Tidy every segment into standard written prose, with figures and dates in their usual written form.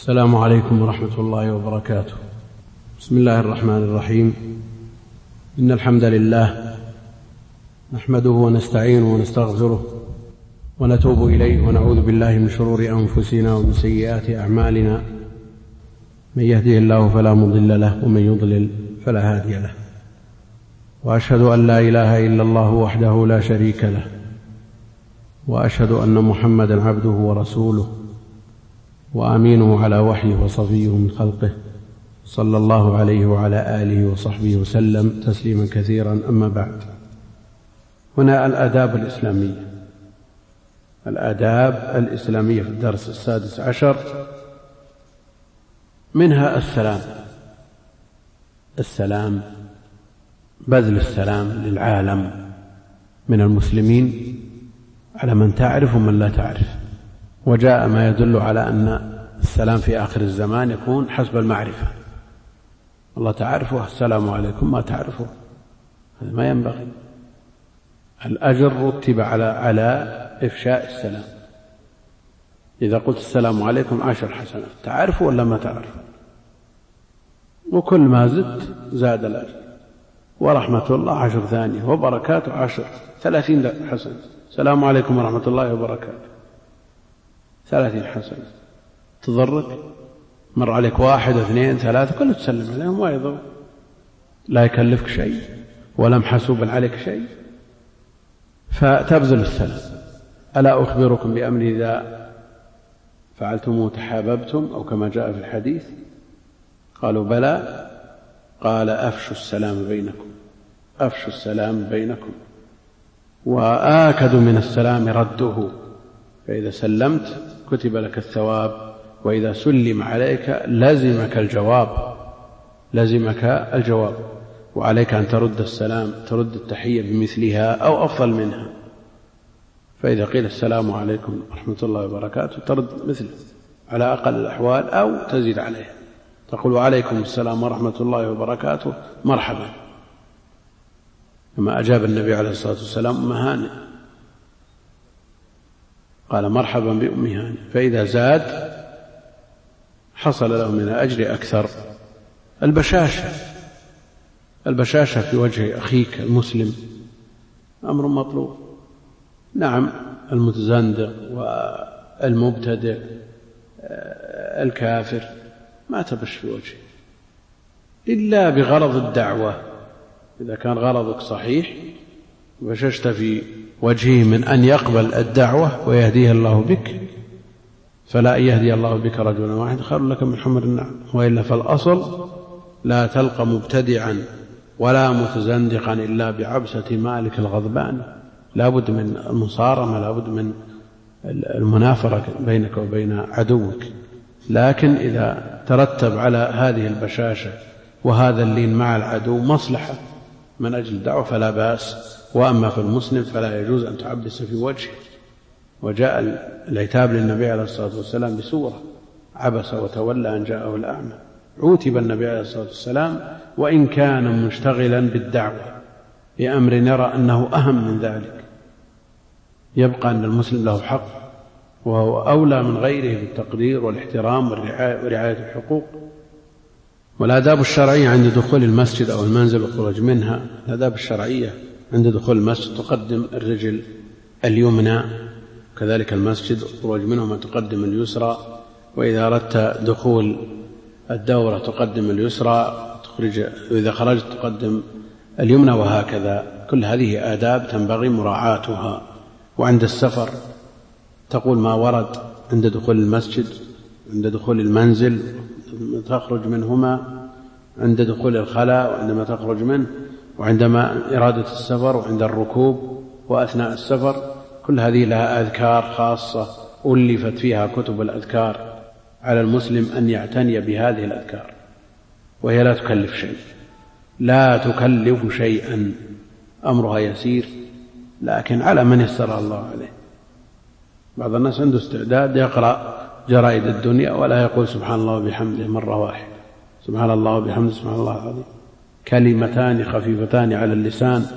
السلام عليكم ورحمة الله وبركاته. بسم الله الرحمن الرحيم. إن الحمد لله نحمده ونستعينه ونستغفره ونتوب إليه ونعوذ بالله من شرور أنفسنا ومن سيئات أعمالنا، من يهده الله فلا مضل له ومن يضلل فلا هادي له، وأشهد أن لا إله إلا الله وحده لا شريك له، وأشهد أن محمدا عبده ورسوله وأمينه على وحيه وصفيه من خلقه، صلى الله عليه وعلى آله وصحبه وسلم تسليما كثيرا. أما بعد، هنا الآداب الإسلامية. الآداب الإسلامية في الدرس 16، منها السلام، بذل السلام للعالم من المسلمين على من تعرف ومن لا تعرف، وجاء ما يدل على أن السلام في آخر الزمان يكون حسب المعرفة. الله تعرفه السلام عليكم، ما تعرفه هذا ما ينبغي. الأجر رتب على إفشاء السلام. إذا قلت السلام عليكم 10 حسنات، تعرفه ولا ما تعرفه؟ وكل ما زدت زاد الأجر. ورحمة الله 10 ثانية، وبركاته 10، 30 حسنة. السلام عليكم ورحمة الله وبركاته 30 حسنة. تضرك؟ مر عليك 1 2 3 كله تسلم عليهم، ما يضر، لا يكلفك شيء ولا محسوب عليك شيء، فتبذل السلام. ألا أخبركم بأمر إذا فعلتموه تحاببتم، أو كما جاء في الحديث؟ قالوا بلى. قال أفشوا السلام بينكم، أفشوا السلام بينكم، وآكد من السلام رده، فإذا سلمت كتب لك الثواب، وإذا سلم عليك لزمك الجواب، وعليك أن ترد السلام، ترد التحية بمثلها أو أفضل منها. فإذا قيل السلام عليكم ورحمة الله وبركاته ترد مثله على أقل الأحوال، أو تزيد عليه، تقول وعليكم السلام ورحمة الله وبركاته مرحبا، كما أجاب النبي عليه الصلاة والسلام أم هانئ، قال مرحبا بأم هانئ. فإذا زاد حصل له من الأجر أكثر. البشاشة في وجه أخيك المسلم أمر مطلوب. نعم، المتزندق والمبتدئ الكافر ما تبش في وجهه إلا بغرض الدعوة. إذا كان غرضك صحيح وبششت في وجهه من أن يقبل الدعوة ويهديه الله بك، فلا يهدي الله بك رجلا واحد خير لك من حمر النعم. وإلا فالأصل لا تلقى مبتدعا ولا متزندقا إلا بعبسة مالك الغضبان. لا بد من المصارمة، لا بد من المنافرة بينك وبين عدوك. لكن إذا ترتب على هذه البشاشة وهذا اللين مع العدو مصلحة من أجل الدعوة فلا بأس. وأما في المسلم فلا يجوز أن تعبس في وجهه. وجاء العتاب للنبي عليه الصلاة والسلام بسورة عبس وتولى أن جاءه الأعمى. عوتب النبي عليه الصلاة والسلام وإن كان مشتغلا بالدعوة بأمر نرى أنه أهم من ذلك. يبقى أن المسلم له حق، وهو أولى من غيره بالتقدير والاحترام ورعاية الحقوق. والآداب الشرعية عند دخول المسجد أو المنزل والخروج منها، الآداب الشرعية عند دخول المسجد تقدم الرجل اليمنى، كذلك المسجد والخروج منه تقدم اليسرى، وإذا أردت دخول الدورة تقدم اليسرى، وإذا خرجت تقدم اليمنى، وهكذا. كل هذه آداب تنبغي مراعاتها. وعند السفر تقول ما ورد عند دخول المسجد، عند دخول المنزل تخرج منهما، عند دخول الخلاء وعندما تخرج منه، وعندما إرادة السفر، وعند الركوب وأثناء السفر. كل هذه لها أذكار خاصة ألفت فيها كتب الأذكار. على المسلم أن يعتني بهذه الأذكار، وهي لا تكلف شيئا، أمرها يسير، لكن على من يسر الله عليه. بعض الناس عنده استعداد يقرأ جرائد الدنيا ولا يقول سبحان الله وبحمده مرة واحدة. سبحان الله وبحمده سبحان الله العظيم، كلمتان خفيفتان على اللسان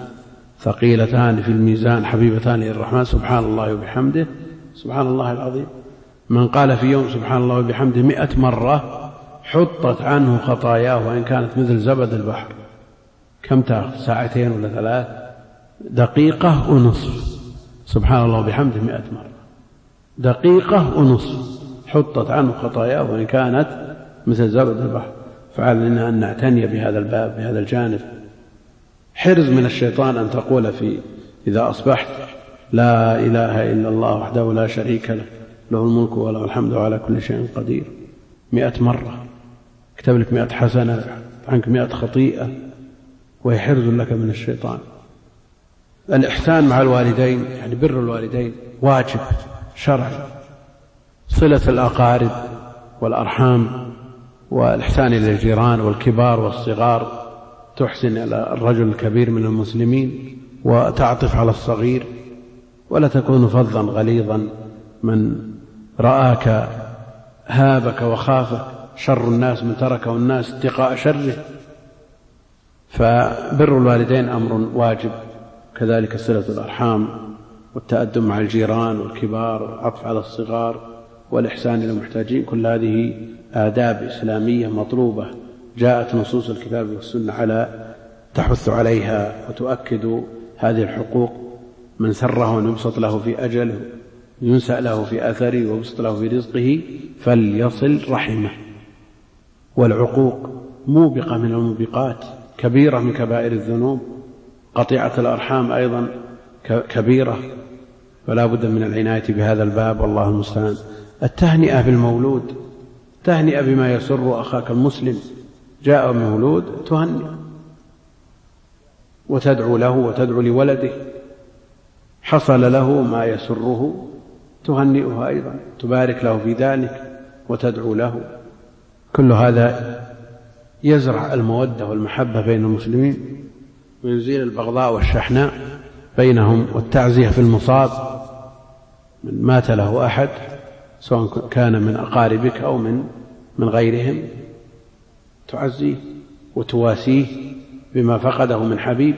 ثقيلتان في الميزان حبيبتان إلى الرحمن، سبحان الله وبحمده سبحان الله العظيم. من قال في يوم سبحان الله وبحمده 100 مرة حطت عنه خطاياه وإن كانت مثل زبد البحر. كم تأخذ؟ 2 ولا 3 دقيقة ونصف. سبحان الله وبحمده 100 مرة، دقيقة ونصف حطت عنه خطاياه وإن كانت مثل زبد البحر. فعلينا أن نعتني بهذا الباب، بهذا الجانب. حرز من الشيطان أن تقول إذا أصبحت لا إله إلا الله وحده لا شريك له، له الملك وله الحمد وعلى كل شيء قدير 100 مرة. اكتب لك 100 حسنة، عنك 100 خطيئة، وهي حرز لك من الشيطان. الإحسان مع الوالدين، يعني بر الوالدين واجب شرعي. صلة الأقارب والأرحام، والإحسان إلى الجيران والكبار والصغار، تحسن إلى الرجل الكبير من المسلمين وتعطف على الصغير، ولا تكون فظا غليظا. من رآك هابك وخافك، شر الناس من تركه الناس اتقاء شره. فبر الوالدين أمر واجب، كذلك صلة الأرحام والتأدب مع الجيران والكبار والعطف على الصغار والإحسان إلى المحتاجين. كل هذه آداب إسلامية مطلوبة، جاءت نصوص الكتاب والسنة على تحث عليها وتؤكد هذه الحقوق. من سره أن يبسط له في أجله، ينسأ له في أثره، ويبسط له في رزقه، فليصل رحمه. والعقوق موبقة من الموبقات، كبيرة من كبائر الذنوب. قطيعة الأرحام أيضا كبيرة، ولا بد من العناية بهذا الباب، والله المستعان. التهنئة بالمولود، تهنئة بما يسر أخاك المسلم. جاء مولود تهنئ وتدعو له وتدعو لولده. حصل له ما يسره تهنئه أيضا، تبارك له في ذلك وتدعو له. كل هذا يزرع المودة والمحبة بين المسلمين، ويزيل البغضاء والشحناء بينهم. والتعزية في المصاب، من مات له أحد سواء كان من أقاربك أو من غيرهم، تعزيه وتواسيه بما فقده من حبيب،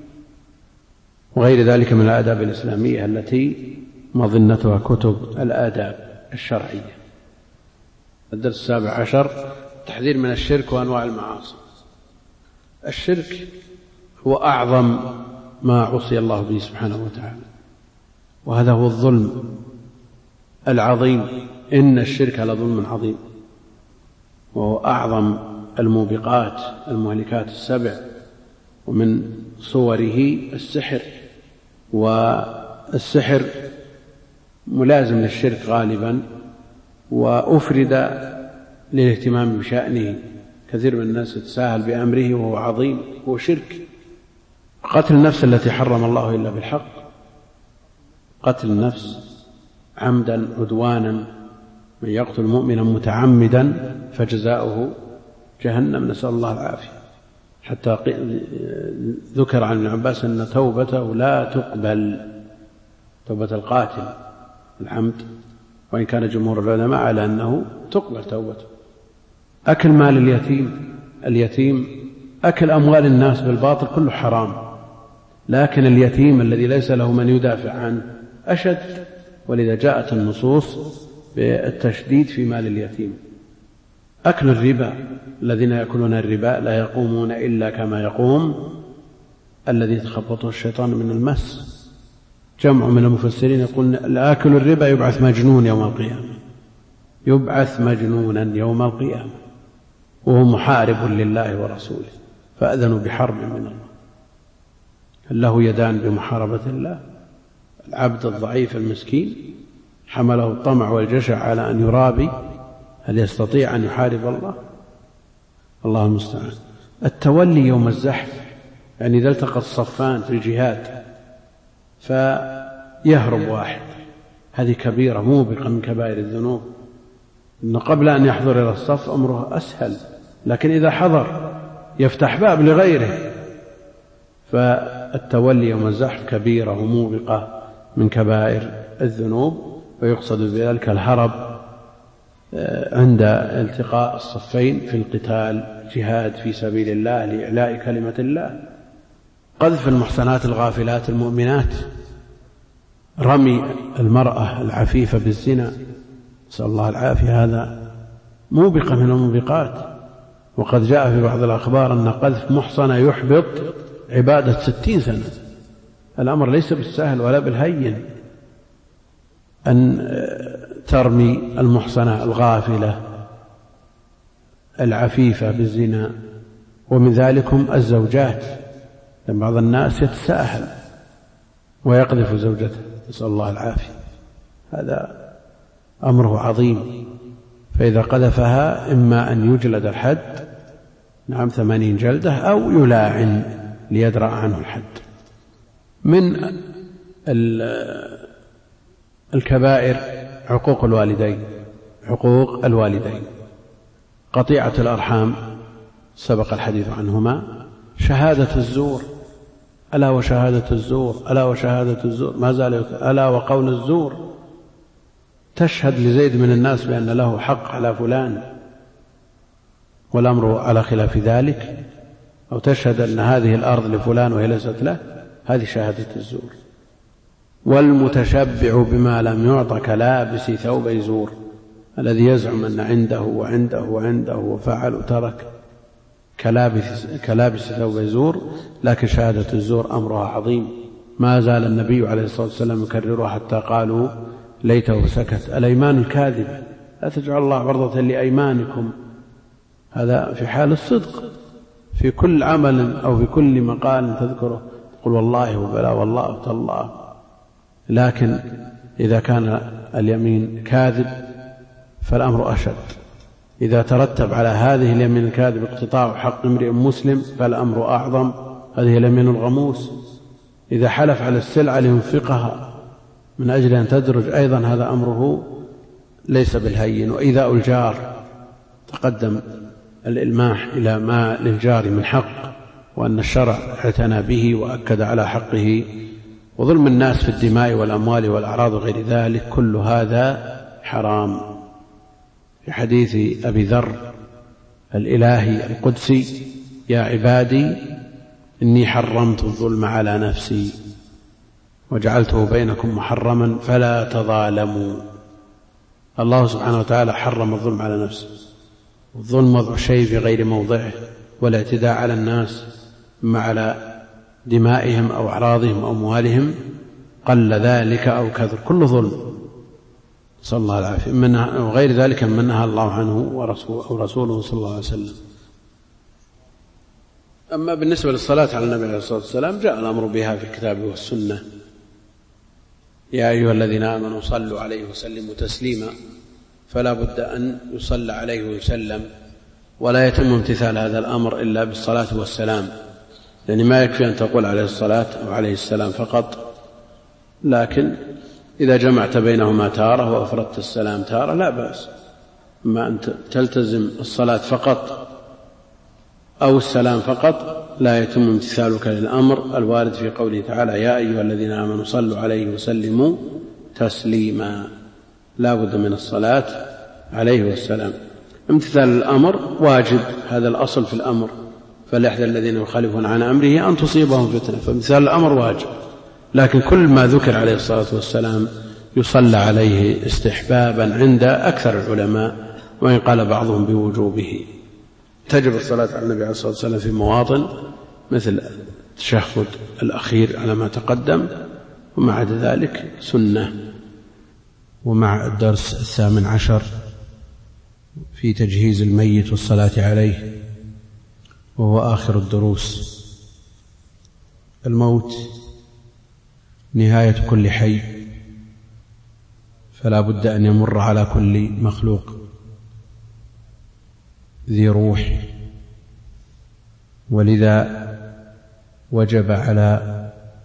وغير ذلك من الآداب الإسلامية التي مظنتها كتب الآداب الشرعية. الدرس 17 التحذير من الشرك وأنواع المعاصي. الشرك هو أعظم ما عصي الله به سبحانه وتعالى، وهذا هو الظلم العظيم. إن الشرك لظلم عظيم، وهو أعظم الموبقات المهلكات السبع. ومن صوره السحر، والسحر ملازم للشرك غالبا، وأفرد للاهتمام بشأنه. كثير من الناس يتساهل بأمره وهو عظيم، هو شرك. قتل النفس التي حرم الله إلا بالحق، قتل النفس عمدا عدوانا، من يقتل مؤمنا متعمدا فجزاؤه جهنم، نسأل الله العافية. حتى ذكر عن ابن عباس أن توبته لا تقبل، توبة القاتل العمد، وإن كان جمهور العلماء على أنه تقبل توبته. أكل مال اليتيم أكل أموال الناس بالباطل كله حرام، لكن اليتيم الذي ليس له من يدافع عنه أشد، ولذا جاءت النصوص بالتشديد في مال اليتيم. أكل الربا، الذين يأكلون الربا لا يقومون إلا كما يقوم الذي يتخبطه الشيطان من المس. جمع من المفسرين يقول آكل الربا يبعث مجنون يوم القيامة، يبعث مجنونا يوم القيامة، وهو محارب لله ورسوله، فأذنوا بحرب من الله. هل له يدان بمحاربة الله؟ العبد الضعيف المسكين حمله الطمع والجشع على أن يرابي، هل يستطيع أن يحارب الله؟ الله المستعان. التولي يوم الزحف، يعني إذا التقى الصفان في الجهاد فيهرب واحد، هذه كبيرة موبقة من كبائر الذنوب. إنه قبل أن يحضر إلى الصف أمره أسهل، لكن إذا حضر يفتح باب لغيره. فالتولي يوم الزحف كبيرة وموبقة من كبائر الذنوب، ويقصد بذلك الهرب عند التقاء الصفين في القتال، جهاد في سبيل الله لإعلاء كلمة الله. قذف المحصنات الغافلات المؤمنات، رمي المرأة العفيفة بالزنا، نسأل الله العافية. هذا موبقة من الموبقات. وقد جاء في بعض الأخبار أن قذف محصنة يحبط عبادة 60 سنة. الأمر ليس بالسهل ولا بالهين أن ترمي المحصنة الغافلة العفيفة بالزنا. ومن ذلكم الزوجات، لأن بعض الناس يتساهل ويقذف زوجته، نسأل الله العافية. هذا أمره عظيم. فإذا قذفها إما أن يجلد الحد 80 جلدة أو يلاعن ليدرأ عنه الحد. من الكبائر عقوق الوالدين، قطيعة الأرحام سبق الحديث عنهما، شهادة الزور، ألا وشهادة الزور، ألا وشهادة الزور، ما زال ألا وقول الزور. تشهد لزيد من الناس بأن له حق على فلان والأمر على خلاف ذلك، أو تشهد أن هذه الأرض لفلان وهي ليست له، هذه شهادة الزور. والمتشبع بما لم يعط كلابس ثوب زور، الذي يزعم أن عنده وعنده وعنده وفعل وترك، كلابس ثوب زور. لكن شهادة الزور أمرها عظيم، ما زال النبي عليه الصلاة والسلام يكررها حتى قالوا ليته سكت. الأيمان الكاذبة، لا تجعل الله عرضة لأيمانكم، هذا في حال الصدق، في كل عمل أو في كل مقال تذكره تقول والله وبلا والله تالله. لكن إذا كان اليمين كاذب فالأمر أشد. إذا ترتب على هذه اليمين الكاذب اقتطاع حق امرئ مسلم فالأمر أعظم، هذه اليمين الغموس. إذا حلف على السلعة لينفقها من أجل أن تدرج أيضا هذا أمره ليس بالهين. وإذا الجار، تقدم الإلماح إلى ما للجار من حق، وأن الشرع اعتنى به وأكد على حقه. وظلم الناس في الدماء والأموال والأعراض وغير ذلك، كل هذا حرام. في حديث أبي ذر الإلهي القدسي: يا عبادي إني حرمت الظلم على نفسي وجعلته بينكم محرما فلا تظالموا. الله سبحانه وتعالى حرم الظلم على نفسه، والظلم وضع الشيء في غير موضعه، والاعتداء على الناس إما على دمائهم أو أعراضهم أو أموالهم، قل ذلك أو كثر، كل ظلم، صلى الله العافية، وغير ذلك من نهى الله عنه ورسوله صلى الله عليه وسلم. أما بالنسبة للصلاة على النبي عليه الصلاة والسلام، جاء الأمر بها في الكتاب والسنة: يا أيها الذين آمنوا صلوا عليه وسلموا تسليما. فلا بد أن يصلى عليه ويسلم، ولا يتم امتثال هذا الأمر إلا بالصلاة والسلام، لأن ما يكفي أن تقول عليه الصلاة أو عليه السلام فقط، لكن إذا جمعت بينهما تارة وأفردت السلام تارة لا بأس. أما أن تلتزم الصلاة فقط أو السلام فقط لا يتم امتثالك للأمر الوارد في قوله تعالى: يا أيها الذين آمنوا صلوا عليه وسلموا تسليما. لا بد من الصلاة عليه والسلام. امتثال الأمر واجب، هذا الأصل في الأمر، فليحذر الذين يخالفون عن أمره أن تصيبهم فتنة. فامتثال الأمر واجب، لكن كل ما ذكر عليه الصلاة والسلام يصلى عليه استحبابا عند أكثر العلماء، وإن قال بعضهم بوجوبه. تجب الصلاة على النبي عليه الصلاة والسلام في مواطن مثل التشهد الأخير على ما تقدم، وما عدا ذلك سنة. ومع الدرس 18 في تجهيز الميت والصلاة عليه، وهو آخر الدروس. الموت نهاية كل حي، فلا بد أن يمر على كل مخلوق ذي روح، ولذا وجب على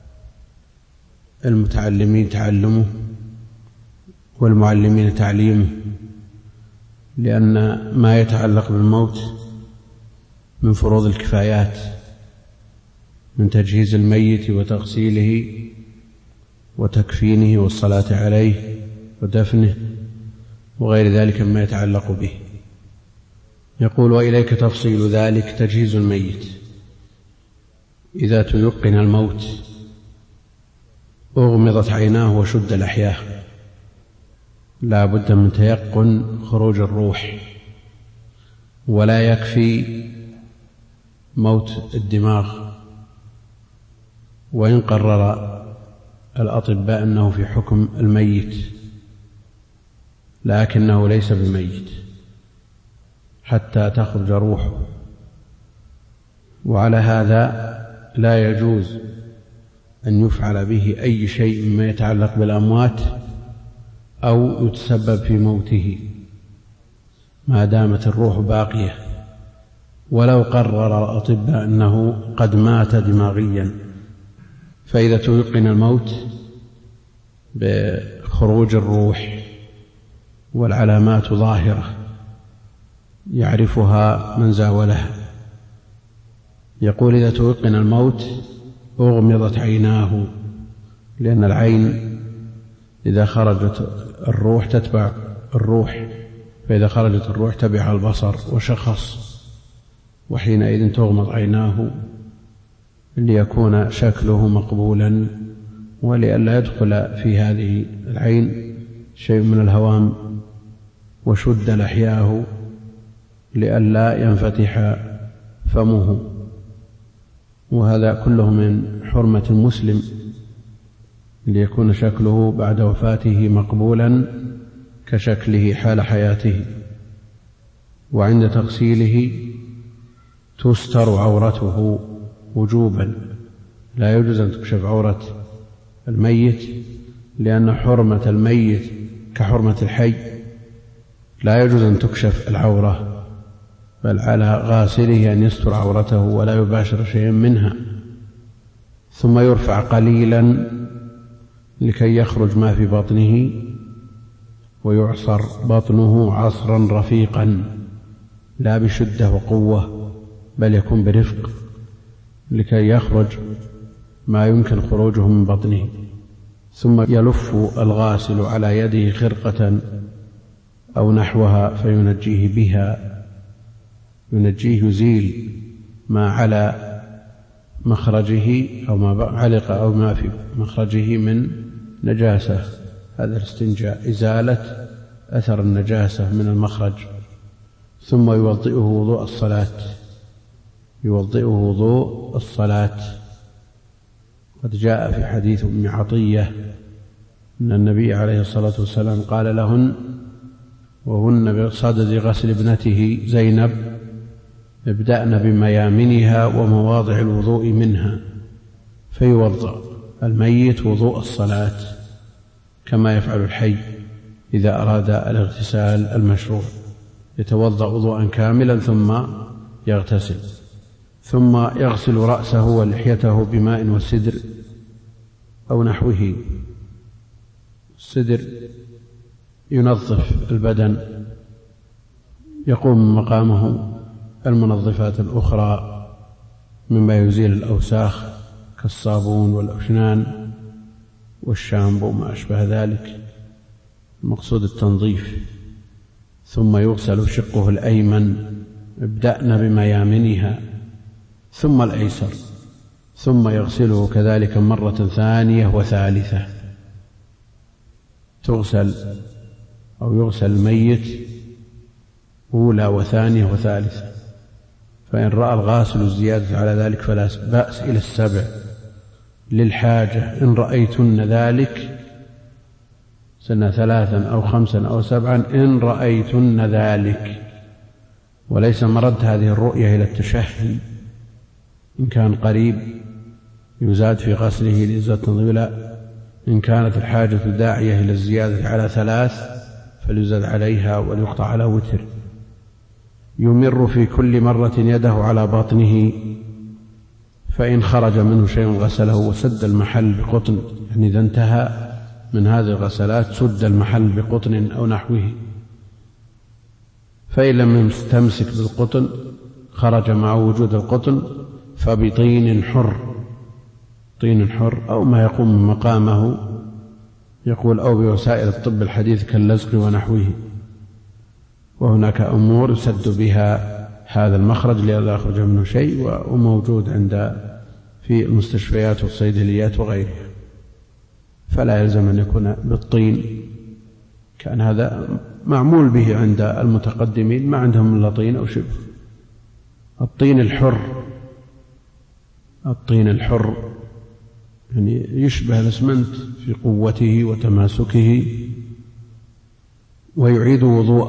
المتعلمين تعلمه والمعلمين تعليمه، لأن ما يتعلق بالموت من فروض الكفايات، من تجهيز الميت وتغسيله وتكفينه والصلاة عليه ودفنه وغير ذلك مما يتعلق به. يقول: وإليك تفصيل ذلك: تجهيز الميت إذا تيقن الموت أغمضت عيناه وشد لحياه، لا بد من تيقن خروج الروح، ولا يكفي موت الدماغ، وإن قرر الأطباء أنه في حكم الميت لكنه ليس بميت حتى تخرج روحه. وعلى هذا لا يجوز أن يفعل به أي شيء مما يتعلق بالأموات أو يتسبب في موته ما دامت الروح باقية، ولو قرر الأطباء أنه قد مات دماغيا. فإذا تيقن الموت بخروج الروح والعلامات ظاهرة يعرفها من زاولها، يقول إذا توقن الموت أغمضت عيناه، لأن العين إذا خرجت الروح تتبع الروح، فإذا خرجت الروح تبع البصر وشخص، وحينئذ تغمض عيناه ليكون شكله مقبولا، ولئلا يدخل في هذه العين شيء من الهوام، وشد لحياه لئلا ينفتح فمه. وهذا كله من حرمة المسلم ليكون شكله بعد وفاته مقبولا كشكله حال حياته. وعند تغسيله تستر عورته وجوبا، لا يجوز أن تكشف عورة الميت، لأن حرمة الميت كحرمة الحي، لا يجوز أن تكشف العورة، بل على غاسله أن يستر عورته ولا يباشر شيئا منها، ثم يرفع قليلا لكي يخرج ما في بطنه، ويعصر بطنه عصرا رفيقا لا بشدة وقوة، بل يكون برفق لكي يخرج ما يمكن خروجه من بطنه. ثم يلف الغاسل على يده خرقة أو نحوها فينجيه بها، ينجيه، يزيل ما على مخرجه أو ما علق أو ما في مخرجه من نجاسة. هذا الاستنجاء إزالة أثر النجاسة من المخرج. ثم يوضئه وضوء الصلاة، يوضئه وضوء الصلاة. قد جاء في حديث أم عطية أن النبي عليه الصلاة والسلام قال لهن وهن بصدد غسل ابنته زينب: ابدأن بميامنها ومواضع الوضوء منها. فيوضأ الميت وضوء الصلاة كما يفعل الحي إذا أراد الاغتسال المشروع، يتوضأ وضوءا كاملا ثم يغتسل، ثم يغسل رأسه ولحيته بماء وسدر أو نحوه. السدر ينظف البدن، يقوم مقامه المنظفات الأخرى مما يزيل الأوساخ كالصابون والأشنان والشامبو وما أشبه ذلك، المقصود التنظيف. ثم يغسل شقه الأيمن، ابدأن بميامنها، ثم الأيسر، ثم يغسله كذلك مرة ثانية وثالثة. تغسل أو يغسل الميت أولى وثانية وثالثة، فإن رأى الغاسل الزيادة على ذلك فلا بأس إلى 7 للحاجة. إن رأيتن ذلك سنة 3 أو 5 أو 7 إن رأيتن ذلك، وليس مرد هذه الرؤية إلى التشهي. إن كان قريب يزاد في غسله لإزالة التنظيف، لا، إن كانت الحاجة داعية إلى الزيادة على 3 فليزاد عليها وليقطع على وتر. يمر في كل مرة يده على بطنه، فإن خرج منه شيء غسله وسد المحل بقطن، يعني إذا انتهى من هذه الغسلات سد المحل بقطن أو نحوه. فإن لم يستمسك بالقطن خرج مع وجود القطن فبطين حر، طين حر أو ما يقوم مقامه، يقول أو بوسائل الطب الحديث كاللزق ونحوه. وهناك أمور يسد بها هذا المخرج لئلا يخرج منه شيء، وموجود في المستشفيات والصيدليات وغيرها، فلا يلزم أن يكون بالطين كان هذا معمول به عند المتقدمين، ما عندهم إلا طين أو شبه. الطين الحر يعني يشبه الإسمنت في قوته وتماسكه، ويعيد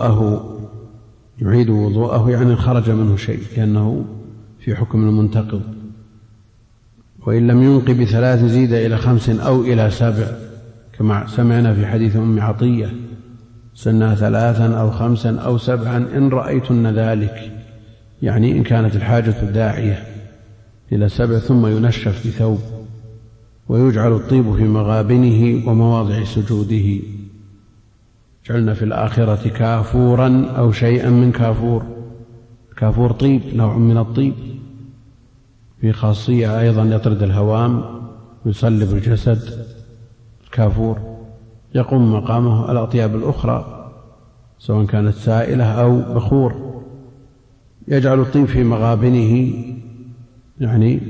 وضوءه يعني خرج منه شيء لأنه في حكم المنتقض. وإن لم ينق ب3 زيد إلى 5 أو إلى 7 كما سمعنا في حديث أم عطية: سنها 3 أو 5 أو 7 إن رأيتن ذلك، يعني إن كانت الحاجة داعية إلى 7. ثم ينشف بثوب ويجعل الطيب في مغابنه ومواضع سجوده. جعلنا في الآخرة كافورا أو شيئا من كافور طيب، نوع من الطيب، في خاصية أيضا يطرد الهوام ويصلب الجسد. الكافور يقوم مقامه الأطياب الأخرى سواء كانت سائلة أو بخور. يجعل الطيب في مغابنه يعني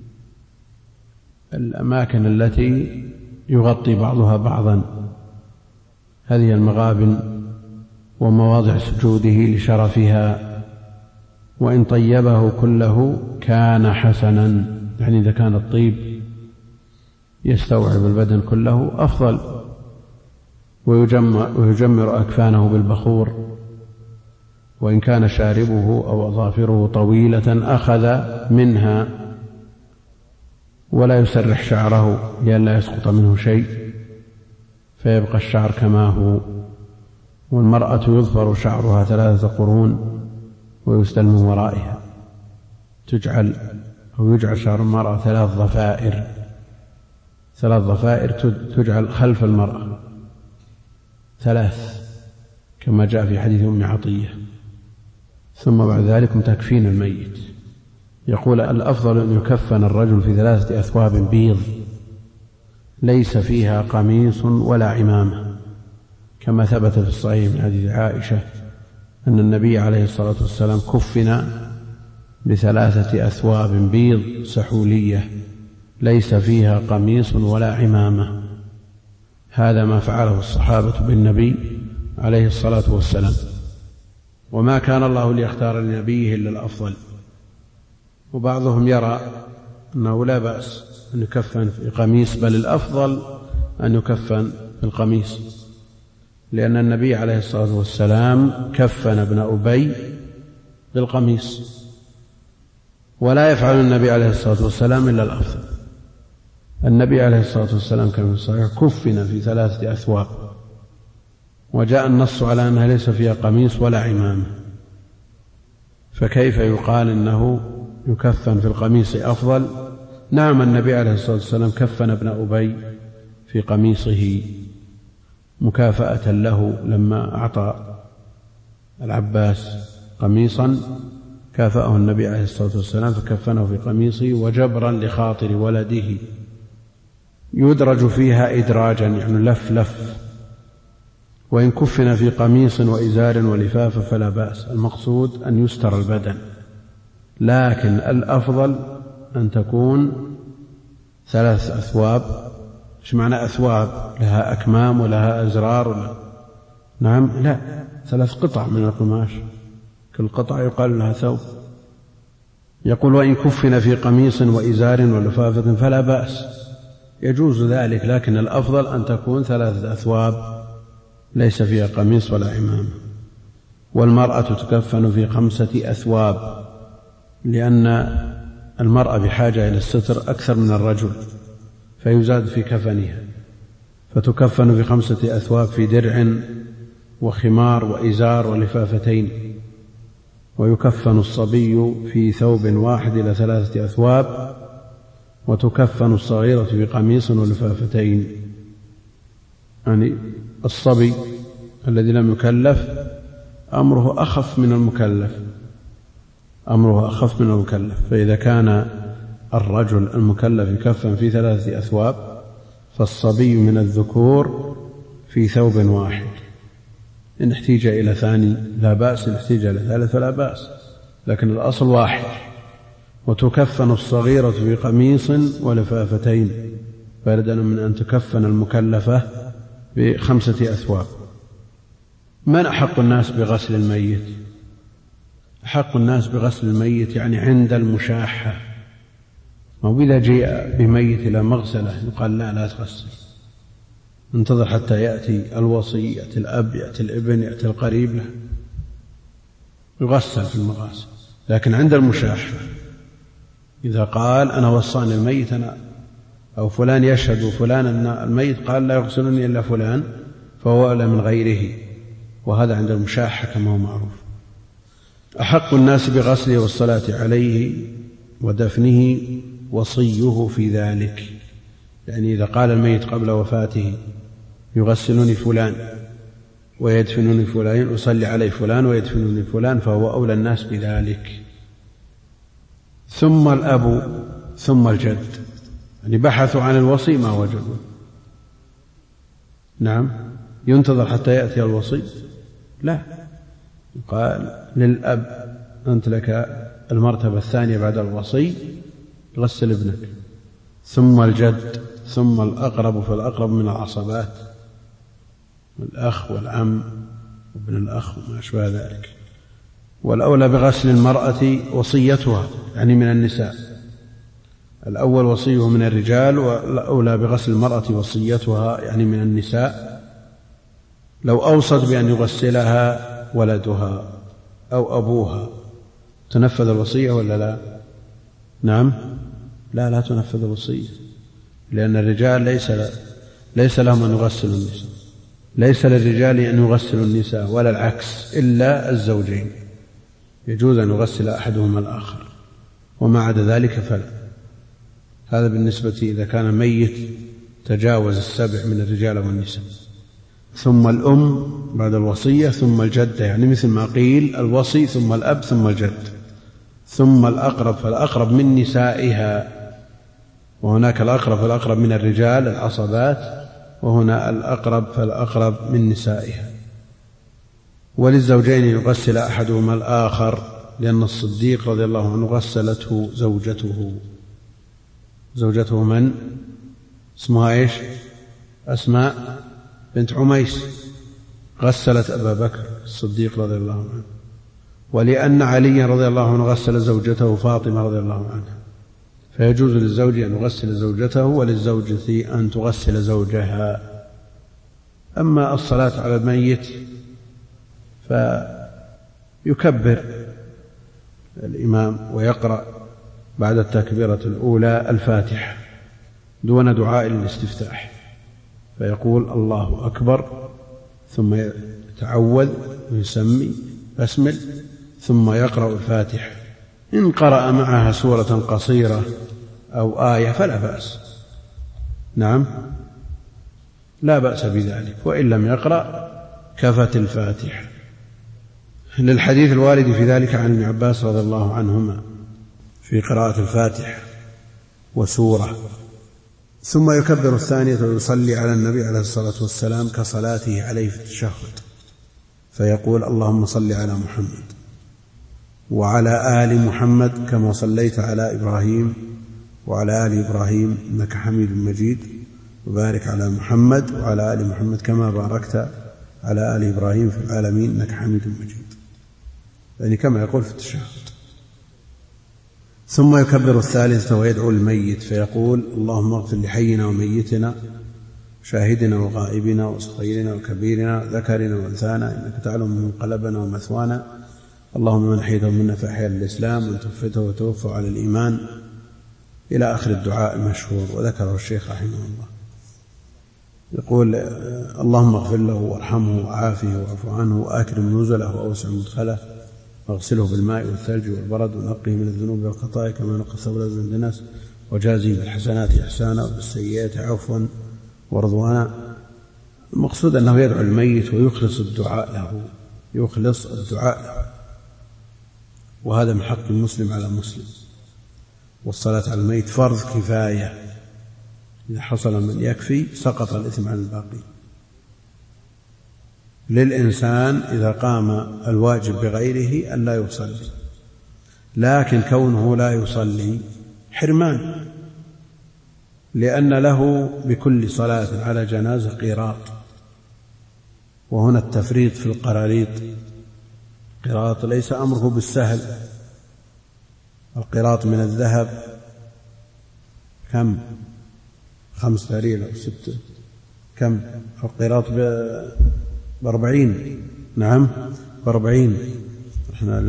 الأماكن التي يغطي بعضها بعضا، هذه المغابن ومواضع سجوده لشرفها. وإن طيبه كله كان حسنا، يعني إذا كان الطيب يستوعب البدن كله أفضل. ويجمر أكفانه بالبخور، وإن كان شاربه أو أظافره طويلة أخذ منها، ولا يسرح شعره لئلا يسقط منه شيء فيبقى الشعر كما هو. والمرأة يظفر شعرها 3 قرون ويسدل من ورائها. يجعل شعر المرأة 3 ضفائر، 3 ضفائر تجعل خلف المرأة 3 كما جاء في حديث أم عطية. ثم بعد ذلك تكفين الميت. يقول: الأفضل أن يكفن الرجل في 3 أثواب بيض ليس فيها قميص ولا عمامة، كما ثبت في الصحيح من حديث عائشة أن النبي عليه الصلاة والسلام كفن ب3 أثواب بيض سحولية ليس فيها قميص ولا عمامة. هذا ما فعله الصحابة بالنبي عليه الصلاة والسلام، وما كان الله ليختار لنبيه إلا الأفضل. وبعضهم يرى أنه لا بأس أن يكفن في قميص، بل الأفضل أن يكفن في القميص، لأن النبي عليه الصلاة والسلام كفن ابن أبي بالقميص، ولا يفعل النبي عليه الصلاة والسلام إلا الأفضل. النبي عليه الصلاة والسلام كما في الصحيح كفن في 3 أثواب، وجاء النص على أنها ليس فيها قميص ولا عمامة، فكيف يقال إنه يكفن في القميص أفضل؟ نعم، النبي عليه الصلاة والسلام كفن ابن أبي في قميصه مكافأة له لما أعطى العباس قميصا، كافأه النبي عليه الصلاة والسلام فكفنه في قميصه وجبرا لخاطر ولده. يدرج فيها إدراجا يعني لف. وإن كفن في قميص وإزار ولفافة فلا بأس، المقصود أن يستر البدن، لكن الأفضل أن تكون 3 أثواب. إيش معنى أثواب؟ لها أكمام ولها أزرار ولا؟ نعم، لا، 3 قطع من القماش، كل قطعة يقال لها ثوب. يقول: وإن كفن في قميص وإزار ولفافة فلا بأس، يجوز ذلك، لكن الأفضل أن تكون 3 أثواب ليس فيها قميص ولا عمامة. والمرأة تكفن في 5 أثواب، لأن المرأة بحاجة إلى الستر أكثر من الرجل، فيزاد في كفنها، فتكفن في 5 أثواب في درع وخمار وإزار ولفافتين. ويكفن الصبي في ثوب واحد إلى 3 أثواب، وتكفن الصغيرة في قميص ولفافتين. يعني الصبي الذي لم يكلف أمره أخف من المكلف، فإذا كان الرجل المكلف يكفن في 3 أثواب، فالصبي من الذكور في ثوب واحد. إن احتيج إلى 2 لا بأس، إن احتيج إلى 3 لا بأس، لكن الأصل واحد. وتكفن الصغيرة في قميص ولفافتين، بدلا من أن تكفن المكلفة ب5 أثواب. من أحق الناس بغسل الميت؟ أحق الناس بغسل الميت يعني عند المشاحة، وإذا جاء بميت إلى مغسلة يقال لا تغسل، انتظر حتى يأتي الوصي، يأتي الأب، يأتي الابن، يأتي القريب له، يغسل في المغاسل. لكن عند المشاحة إذا قال أنا وصاني الميت أو فلان يشهد فلان أن الميت قال لا يغسلني إلا فلان فهو أولى من غيره، وهذا عند المشاحة كما هو معروف. أحق الناس بغسله والصلاة عليه ودفنه وصيه في ذلك، يعني إذا قال الميت قبل وفاته يغسلني فلان ويدفنني فلان، يصلي عليه فلان ويدفنني فلان، فهو أولى الناس بذلك. ثم الأب ثم الجد، يعني بحثوا عن الوصي ما وجدوا. نعم، ينتظر حتى يأتي الوصي؟ لا، قال للأب أنت لك المرتبة الثانية بعد الوصي، غسل ابنك. ثم الجد، ثم الأقرب، فالأقرب من العصبات، الأخ والعم وابن الأخ وما أشبه ذلك. والأولى بغسل المرأة وصيتها، يعني من النساء. الأول وصيه من الرجال، والأولى بغسل المرأة وصيتها يعني من النساء. لو أوصت بأن يغسلها ولدها أو أبوها تنفذ الوصية ولا لا؟ نعم، لا تنفذ الوصية، لأن الرجال ليس لهم أن يغسلوا النساء، ليس للرجال أن يغسلوا النساء ولا العكس، إلا الزوجين يجوز أن يغسل أحدهما الآخر، وما عدا ذلك فلا. هذا بالنسبة إذا كان ميت تجاوز 7 من الرجال والنساء. ثم الأم بعد الوصية، ثم الجدة، يعني مثل ما قيل الوصي ثم الأب ثم الجد. ثم الأقرب، فالأقرب من نسائها، وهناك الأقرب فالأقرب من الرجال العصبات، وهنا الأقرب فالأقرب من نسائها. وللزوجين يغسل أحدهما الآخر، لأن الصديق رضي الله عنه غسلته زوجته من اسمها إيش؟ أسماء بنت عميس، غسلت أبا بكر الصديق رضي الله عنه. ولأن علي رضي الله عنه غسل زوجته فاطمة رضي الله عنها، فيجوز للزوج أن يغسل زوجته وللزوجة أن تغسل زوجها. أما الصلاة على الميت فيكبر الإمام ويقرأ بعد التكبيرة الأولى الفاتحة دون دعاء الاستفتاح، فيقول الله أكبر، ثم يتعوذ ويسمي بسمل، ثم يقرأ الفاتحة. إن قرأ معها سورة قصيرة أو آية فلا بأس، نعم لا بأس بذلك، وإن لم يقرأ كفت الفاتحة، للحديث الوارد في ذلك عن ابن عباس رضي الله عنهما في قراءة الفاتحة وسورة. ثم يكبر الثانية ويصلي على النبي عليه الصلاة والسلام كصلاته عليه في التشهد، فيقول اللهم صل على محمد وعلى آل محمد كما صليت على إبراهيم وعلى آل إبراهيم إنك حميد مجيد، وبارك على محمد وعلى آل محمد كما باركت على آل إبراهيم في العالمين إنك حميد مجيد، يعني كما يقول في التشهد. ثم يكبر الثالثة ويدعو الميت فيقول اللهم اغفر لحينا وميتنا شاهدنا وغائبنا وصغيرنا وكبيرنا ذكرنا وأنثانا إنك تعلم من قلبنا ومثوانا، اللهم من أحييته منا فأحيا الإسلام ومن توفيته وتوفى على الإيمان، إلى آخر الدعاء المشهور. وذكره الشيخ رحمه الله. يقول اللهم اغفر له وارحمه وعافه واعف عنه وأكرم نزله وأوسع مدخله واغسله بالماء والثلج والبرد ونقه من الذنوب والخطايا كما نقى الثوب الأبيض من الدنس، وجازه بالحسنات إحسانا وبالسيئات عفوا ورضوانا. المقصود أنه يدعو الميت ويخلص الدعاء له، وهذا من حق المسلم على مسلم. والصلاة على الميت فرض كفاية، إذا حصل من يكفي سقط الإثم عن الباقي. للإنسان إذا قام الواجب بغيره أن لا يصلي، لكن كونه لا يصلي حرمان، لأن له بكل صلاة على جنازة قيراط، وهنا التفريط في القراريط. القراط ليس أمره بالسهل. القراط من الذهب كم؟ 5 غريل أو 6 كم؟ القراط ب40. نعم 40. احنا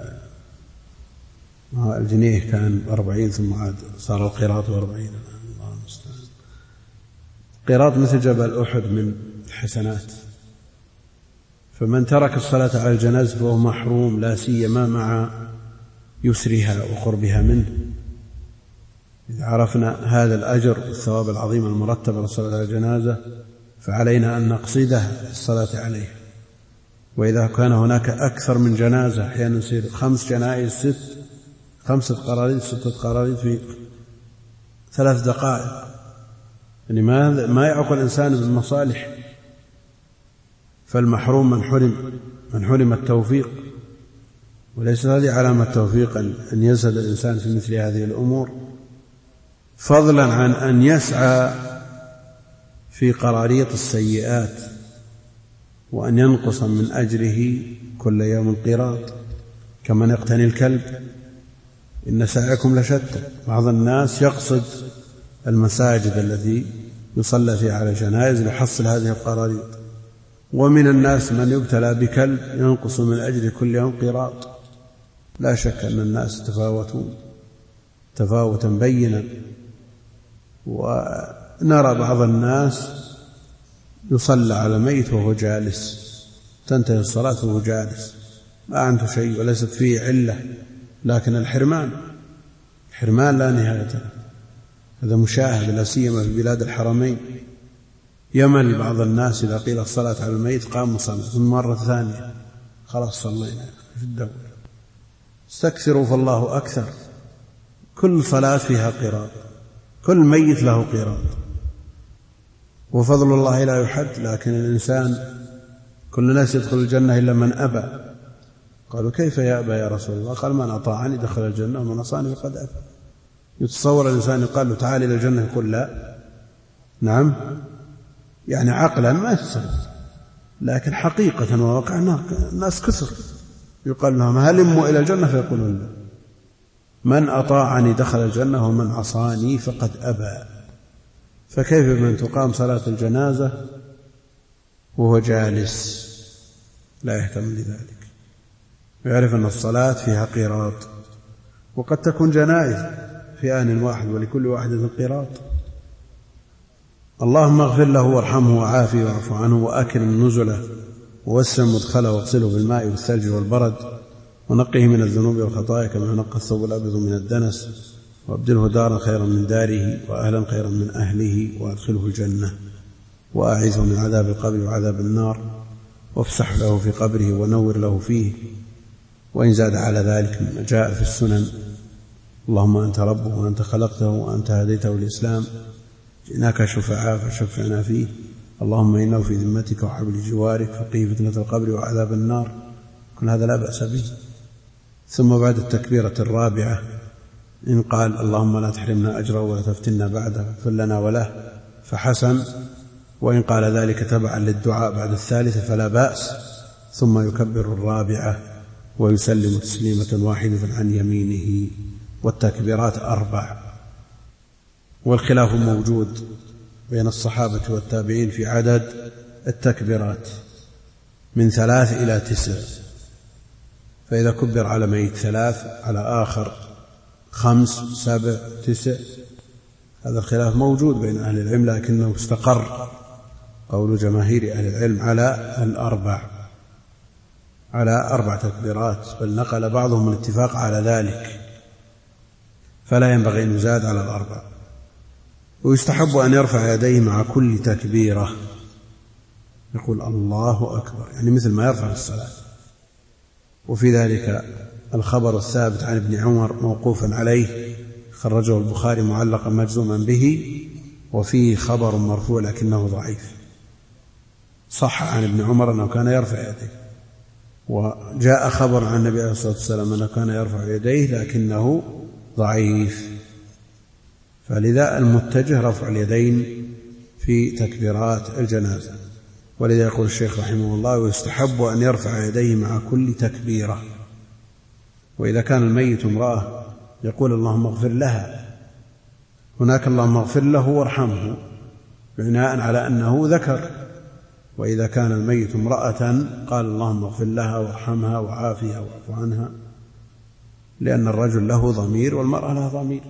الجنيه كان 40 ثم عاد صار القراط ب40. الله المستعان. القراط مثل جبل أحد من الحسنات. فمن ترك الصلاة على الجنازة فهو محروم، لا سيما مع يسرها وقربها منه. إذا عرفنا هذا الأجر والثواب العظيم المرتب على الصلاة على الجنازة فعلينا أن نقصده الصلاة عليه. وإذا كان هناك أكثر من جنازة، أحيانا يصير 5 جنائز 5 قراريط 6 قراريط في 3 دقائق، يعني ما يعقل الإنسان بالمصالح. فالمحروم من حرم التوفيق، وليس هذه علامة توفيق أن يزهد الإنسان في مثل هذه الأمور، فضلا عن أن يسعى في قراريط السيئات وأن ينقص من أجره كل يوم قيراط كمن يقتني الكلب. إن سعيكم لشتى. بعض الناس يقصد المساجد التي يصلى فيها على الجنائز ليحصل هذه القراريط، ومن الناس من يبتلى بكلب ينقص من أجره كل يوم قيراط. لا شك أن الناس تفاوتون تفاوتا بينا. ونرى بعض الناس يصلى على ميت وهو جالس، تنتهي الصلاة وهو جالس، ما عنده شيء وليست فيه علة، لكن الحرمان لا نهاية له. هذا مشاهد لا سيما في بلاد الحرمين. يمل بعض الناس إذا قيل الصلاة على الميت قام وصلى، ثم مرة ثانية خلاص صلينا في الدولة. استكثروا فالله أكثر. كل صلاة فيها قراط، كل ميت له قراط، وفضل الله لا يحد. لكن الإنسان كل الناس يدخل الجنة إلا من أبى. قالوا كيف يأبى يا رسول الله؟ قال من أطاعني دخل الجنة ومن عصاني فقد أبى. يتصور الإنسان يقال له تعال إلى الجنة يقول لا؟ نعم، يعني عقلا ما يتصور، لكن حقيقة وواقعا الناس كثر يقال لهم هلموا إلى الجنة فيقولون لا. من أطاعني دخل الجنة ومن عصاني فقد أبى. فكيف من تقام صلاة الجنازة وهو جالس لا يهتم لذلك، ويعرف أن الصلاة فيها قيراط، وقد تكون جنائز في آن واحد ولكل واحد قيراط. اللهم اغفر له وارحمه وعافه واعف عنه وأكرم نزله ووسع مدخله واغسله بالماء والثلج والبرد ونقه من الذنوب والخطايا كما ينقى الثوب الأبيض من الدنس، وابدله دارا خيرا من داره وأهلا خيرا من أهله وأدخله الجنة، وأعذه من عذاب القبر وعذاب النار، وافسح له في قبره ونور له فيه. وإن زاد على ذلك مما جاء في السنن: اللهم أنت ربه وأنت خلقته وأنت هديته الإسلام، جئناك شفعاء فشفعنا فيه، اللهم إنه في ذمتك وحبل جوارك فقيه فتنة القبر وعذاب النار. كل هذا لا بأس به. ثم بعد التكبيرة الرابعة إن قال اللهم لا تحرمنا أجره ولا تفتنا بعده فاغفر لنا وله فحسن، وإن قال ذلك تبعا للدعاء بعد الثالثة فلا بأس. ثم يكبر الرابعة ويسلم تسليمة واحدة عن يمينه. والتكبيرات 4. والخلاف موجود بين الصحابة والتابعين في عدد التكبيرات من 3 إلى 9. فإذا كبر على ميت 3، على آخر 5 7 9. هذا الخلاف موجود بين أهل العلم، لكنه استقر قول جماهير أهل العلم على 4 تكبيرات، بل نقل بعضهم الاتفاق على ذلك، فلا ينبغي أن يزاد على 4. ويستحب أن يرفع يديه مع كل تكبيرة، يقول الله أكبر، يعني مثل ما يرفع في الصلاة. وفي ذلك الخبر الثابت عن ابن عمر موقوفا عليه، خرجه البخاري معلقا مجزوما به، وفيه خبر مرفوع لكنه ضعيف. صح عن ابن عمر أنه كان يرفع يديه، وجاء خبر عن النبي عليه الصلاة والسلام أنه كان يرفع يديه لكنه ضعيف. فلذا المتجه رفع اليدين في تكبيرات الجنازة. ولذا يقول الشيخ رحمه الله: ويستحب أن يرفع يديه مع كل تكبيرة. وإذا كان الميت امرأة يقول: اللهم اغفر لها. هناك اللهم اغفر له وارحمه بناء على أنه ذكر. وإذا كان الميت امرأة قال: اللهم اغفر لها وارحمها وعافها واعف عنها، لأن الرجل له ضمير والمرأة لها ضمير،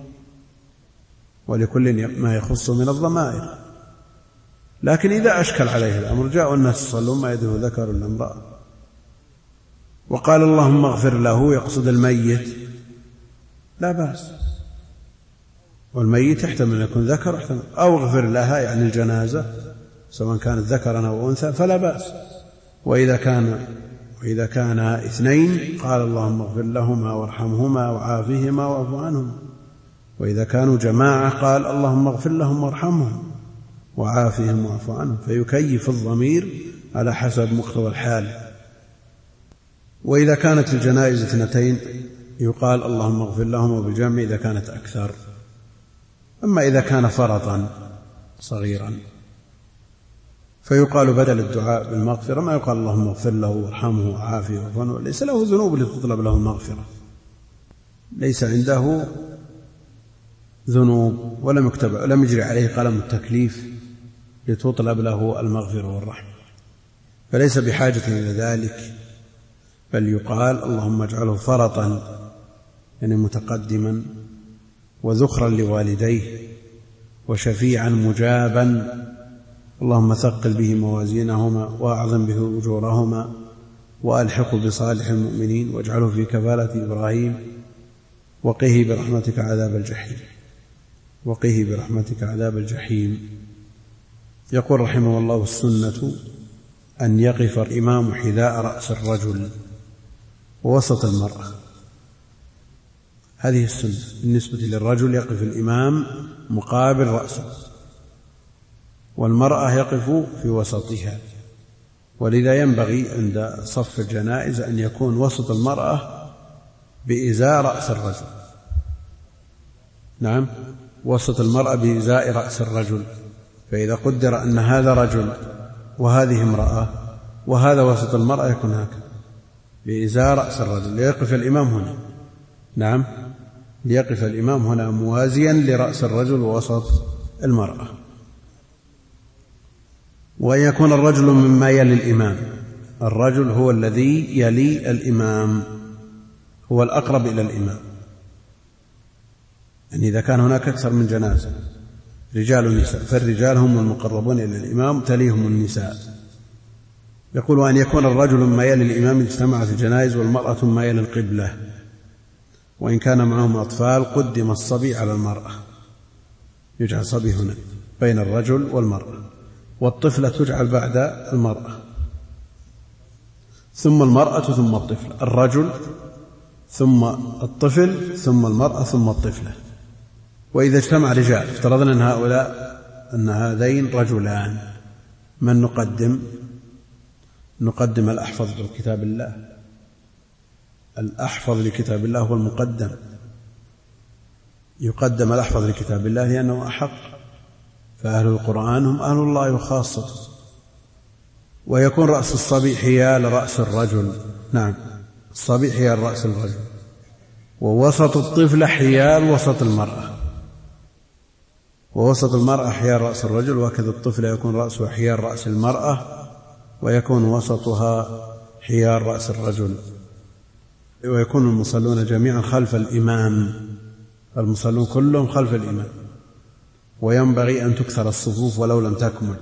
ولكل ما يخص من الضمائر. لكن إذا أشكل عليه الأمر جاءوا الناس يصلون ما يدري ذكر ولا امرأة وقال: اللهم اغفر له، يقصد الميت، لا بأس. والميت يحتمل أن يكون ذكر أو اغفر لها يعني الجنازة، سواء كانت ذكرا أو أنثى فلا بأس. وإذا كان اثنين قال: اللهم اغفر لهما وارحمهما وعافهما واعف عنهما. وإذا كانوا جماعة قال: اللهم اغفر لهم وارحمهم وعافهم واعف عنهم، فيكيف الضمير على حسب مقتضى الحال. وإذا كانت الجنائز اثنتين يقال: اللهم اغفر لهم بالجمع إذا كانت أكثر. أما إذا كان فرطا صغيرا فيقال بدل الدعاء بالمغفرة ما يقال: اللهم اغفر له وارحمه وعافه واعف عنه، ليس له ذنوب لتطلب له المغفرة، ليس عنده ذنوب ولم يجري عليه قلم التكليف لتطلب له المغفرة والرحمة، فليس بحاجة إلى ذلك، بل يقال: اللهم اجعله فرطا يعني متقدما، وذخرا لوالديه، وشفيعا مجابا، اللهم ثقل به موازينهما وأعظم به أجورهما وألحقه بصالح المؤمنين واجعله في كفالة إبراهيم وقه برحمتك عذاب الجحيم، وقه برحمتك عذاب الجحيم. يقول رحمه الله: السنة أن يقف الإمام حذاء رأس الرجل ووسط المرأة. هذه السنة بالنسبة للرجل، يقف الإمام مقابل رأسه، والمرأة يقف في وسطها. ولذا ينبغي عند صف الجنائز أن يكون وسط المرأة بإزاء رأس الرجل. نعم، وسط المرأة بإزاء رأس الرجل. فإذا قدر أن هذا رجل وهذه امرأة وهذا وسط المرأة يكون هكذا بإزاء رأس الرجل، ليقف الإمام هنا. نعم، ليقف الإمام هنا موازيا لرأس الرجل ووسط المرأة. وأن يكون الرجل مما يلي الإمام، الرجل هو الذي يلي الإمام، هو الأقرب إلى الإمام. يعني إذا كان هناك أكثر من جنازة رجال ونساء فالرجال هم المقربون إلى الإمام، تليهم النساء. يقول: أن يكون الرجل مما يلي الإمام إذا اجتمعت الجنائز، والمرأة مما يلي القبلة. وإن كان معهم أطفال قدم الصبي على المرأة، يجعل صبي هنا بين الرجل والمرأة، والطفلة تجعل بعد المرأة، ثم المرأة ثم الطفل، الرجل ثم الطفل ثم المرأة ثم الطفلة. وإذا اجتمع رجال، افترضنا أن هذين رجلان، من نقدم الأحفظ لكتاب الله. الأحفظ لكتاب الله هو المقدم، يقدم الأحفظ لكتاب الله لأنه أحق، فأهل القرآن هم أهل الله وخاصته. ويكون رأس الصبي حيال رأس الرجل. نعم، الصبي حيال رأس الرجل، ووسط الطفل حيال وسط المرأة، ووسط المرأة حيال رأس الرجل، وكذا الطفل يكون رأسه حيال رأس المرأة، ويكون وسطها حيال رأس الرجل. ويكون المصلون جميعا خلف الإمام، المصلون كلهم خلف الإمام. وينبغي أن تكثر الصفوف ولو لم تكمل،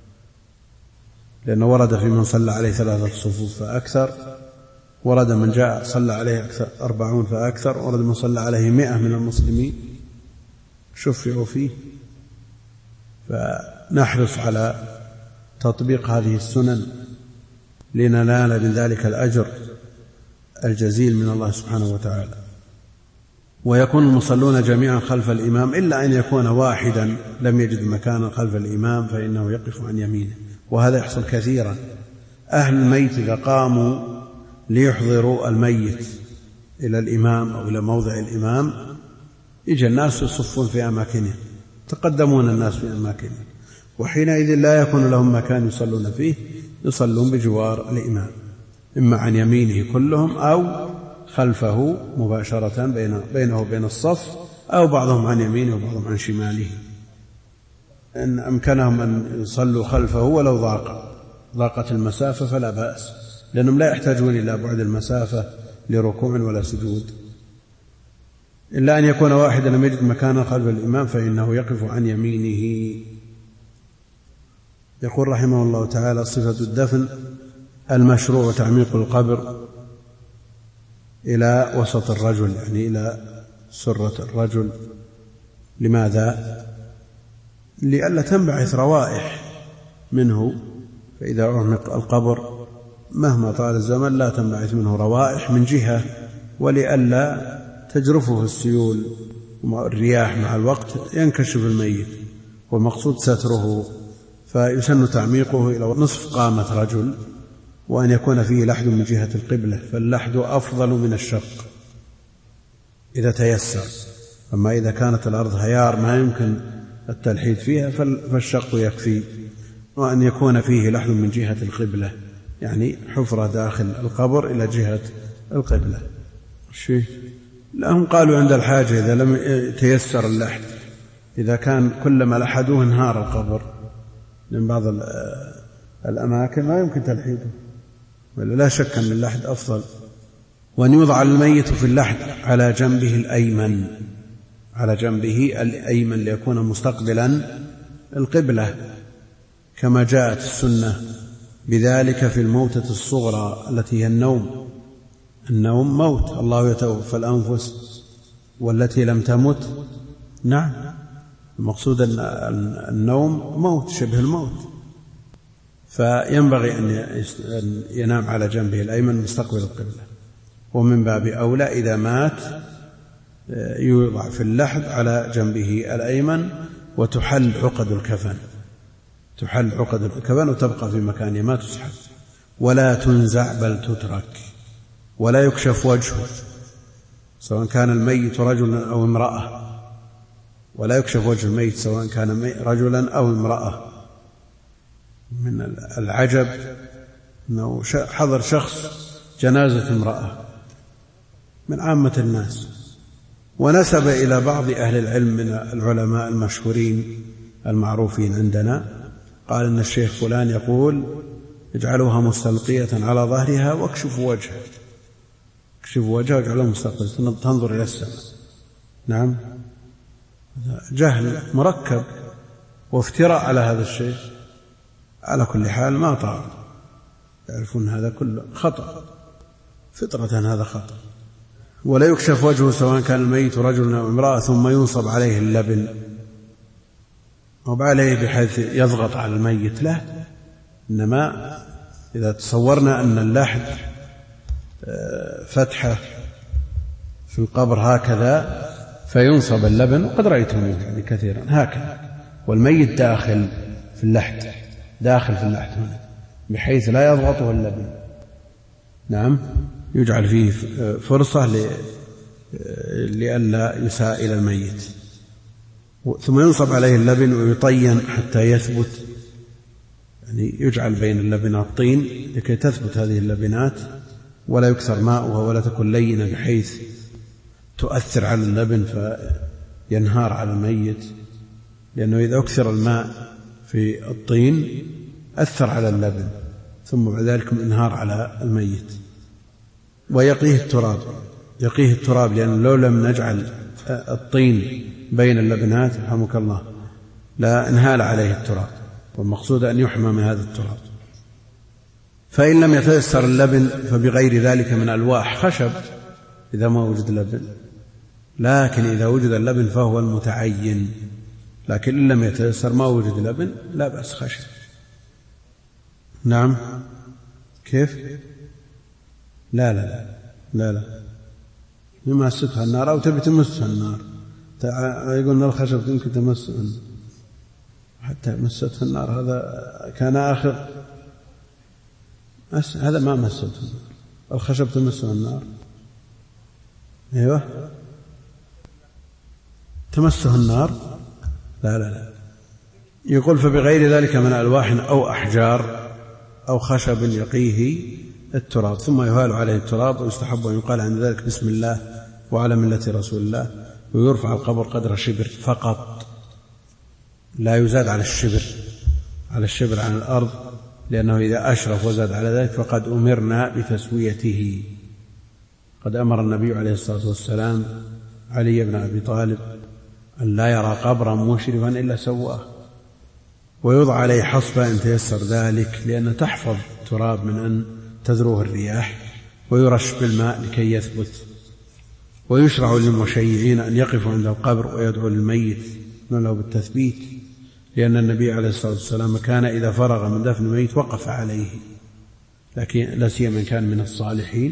لأنه ورد في من صلى عليه 3 صفوف فأكثر، ورد من جاء صلى عليه 40 فأكثر، ورد من صلى عليه 100 من المسلمين شفعوا فيه. فنحرص على تطبيق هذه السنن لننال من ذلك الأجر الجزيل من الله سبحانه وتعالى. ويكون المصلون جميعا خلف الإمام، إلا أن يكون واحدا لم يجد مكانا خلف الإمام فإنه يقف عن يمينه، وهذا يحصل كثيرا. أهل الميت إذا قاموا ليحضروا الميت إلى الإمام أو إلى موضع الإمام، يجي الناس يصفون في أماكنهم، تقدمون الناس في أماكنهم، وحينئذ لا يكون لهم مكان يصلون فيه، يصلون بجوار الإمام، إما عن يمينه كلهم أو خلفه مباشرة بينه وبين الصف، أو بعضهم عن يمينه وبعضهم عن شماله. إن أمكنهم أن يصلوا خلفه ولو ضاقت المسافة فلا بأس، لأنهم لا يحتاجون إلى بعد المسافة لركوع ولا سجود، إلا أن يكون واحدا لم يجد مكانا خلف الإمام فإنه يقف عن يمينه. يقول رحمه الله تعالى: صفة الدفن: المشروع تعميق القبر إلى وسط الرجل، يعني إلى سرة الرجل. لماذا؟ لئلا تنبعث روائح منه، فإذا أعمق القبر مهما طال الزمن لا تنبعث منه روائح من جهة، ولئلا تجرفه السيول والرياح مع الوقت ينكشف الميت، والمقصود ستره، فيسن تعميقه إلى نصف قامة رجل، وأن يكون فيه لحد من جهة القبلة، فاللحد أفضل من الشق إذا تيسر. أما إذا كانت الأرض هيار ما يمكن التلحيد فيها فالشق يكفي، وأن يكون فيه لحد من جهة القبلة، يعني حفرة داخل القبر إلى جهة القبلة. لهم قالوا عند الحاجة إذا لم يتيسر اللحد، إذا كان كلما لحدوه انهار القبر، لأن بعض الأماكن ما يمكن تلحيده، لا شك أن اللحد أفضل. وأن يوضع الميت في اللحد على جنبه الأيمن، على جنبه الأيمن ليكون مستقبلا القبلة، كما جاءت السنة بذلك في الموتة الصغرى التي هي النوم. النوم موت، الله يتوفى الأنفس والتي لم تمت. نعم، المقصود أن النوم موت، شبه الموت، فينبغي أن ينام على جنبه الأيمن مستقبل القبلة. ومن باب أولى إذا مات يوضع في اللحد على جنبه الأيمن، وتحل عقد الكفن، تحل عقد الكفن وتبقى في مكانها ما تسحب، ولا تنزع بل تترك، ولا يكشف وجهه سواء كان الميت رجلا أو امرأة، ولا يكشف وجه الميت سواء كان رجلا أو امرأة. من العجب أنه حضر شخص جنازة امرأة من عامة الناس، ونسب إلى بعض أهل العلم من العلماء المشهورين المعروفين عندنا، قال إن الشيخ فلان يقول: اجعلوها مستلقية على ظهرها واكشفوا وجهها، اكشفوا وجهها واجعلوها مستلقية تنظر إلى السماء. نعم، جهل مركب وافتراء على هذا الشيء. على كل حال ما طاع، يعرفون هذا كله خطأ فطرة، هذا خطأ. ولا يكشف وجهه سواء كان الميت رجل أو امرأة، ثم ينصب عليه اللبن، وعليه بحيث يضغط على الميت، لا، إنما إذا تصورنا أن اللحد فتحة في القبر هكذا فينصب اللبن، وقد رأيتم يعني كثيرا هكذا، والميت داخل في اللحد، داخل في اللحد هنا بحيث لا يضغطه اللبن. نعم، يجعل فيه فرصة لئلا يساء إلى الميت، ثم ينصب عليه اللبن ويطين حتى يثبت، يعني يجعل بين اللبنات طين لكي تثبت هذه اللبنات، ولا يكثر ماؤها ولا تكون لينة بحيث تؤثر على اللبن فينهار على الميت، لأنه إذا أكثر الماء في الطين أثر على اللبن، ثم بعد ذلك انهار على الميت. ويقيه التراب، يقيه التراب، لأن لو لم نجعل الطين بين اللبنات رحمك الله لا انهال عليه التراب، والمقصود أن يحمى من هذا التراب. فإن لم يتيسر اللبن فبغير ذلك من ألواح خشب إذا ما وجد لبن، لكن إذا وجد اللبن فهو المتعين، لكن إن لم يتيسر ما وجد لبن لا بأس خشب. نعم، كيف؟ لا لا لا لا يمستها النار أو تبي تمسها النار، يقولون الخشب يمكن تمسه حتى مستها النار، هذا كان آخر، هذا ما مسته النار، الخشب تمسه النار. أيوة تمسه النار، لا لا لا. يقول فبغير ذلك من ألواح أو أحجار أو خشب يقيه التراب، ثم يهال عليه التراب، ويستحب أن يقال عند ذلك بسم الله وعلى ملة رسول الله، ويرفع القبر قدر شبر فقط، لا يزاد على الشبر عن الأرض، لأنه إذا أشرف وزاد على ذلك فقد أمرنا بتسويته. قد أمر النبي عليه الصلاة والسلام علي بن أبي طالب أن لا يرى قبرا مشرفا إلا سواه، ويوضع عليه حصبة إن تيسر ذلك، لأن تحفظ التراب من أن تذروه الرياح، ويرش بالماء لكي يثبت. ويشرع للمشيعين أن يقفوا عند القبر ويدعوا للميت له بالتثبيت، لأن النبي عليه الصلاة والسلام كان إذا فرغ من دفن الميت وقف عليه، لكن لا سيما كان من الصالحين،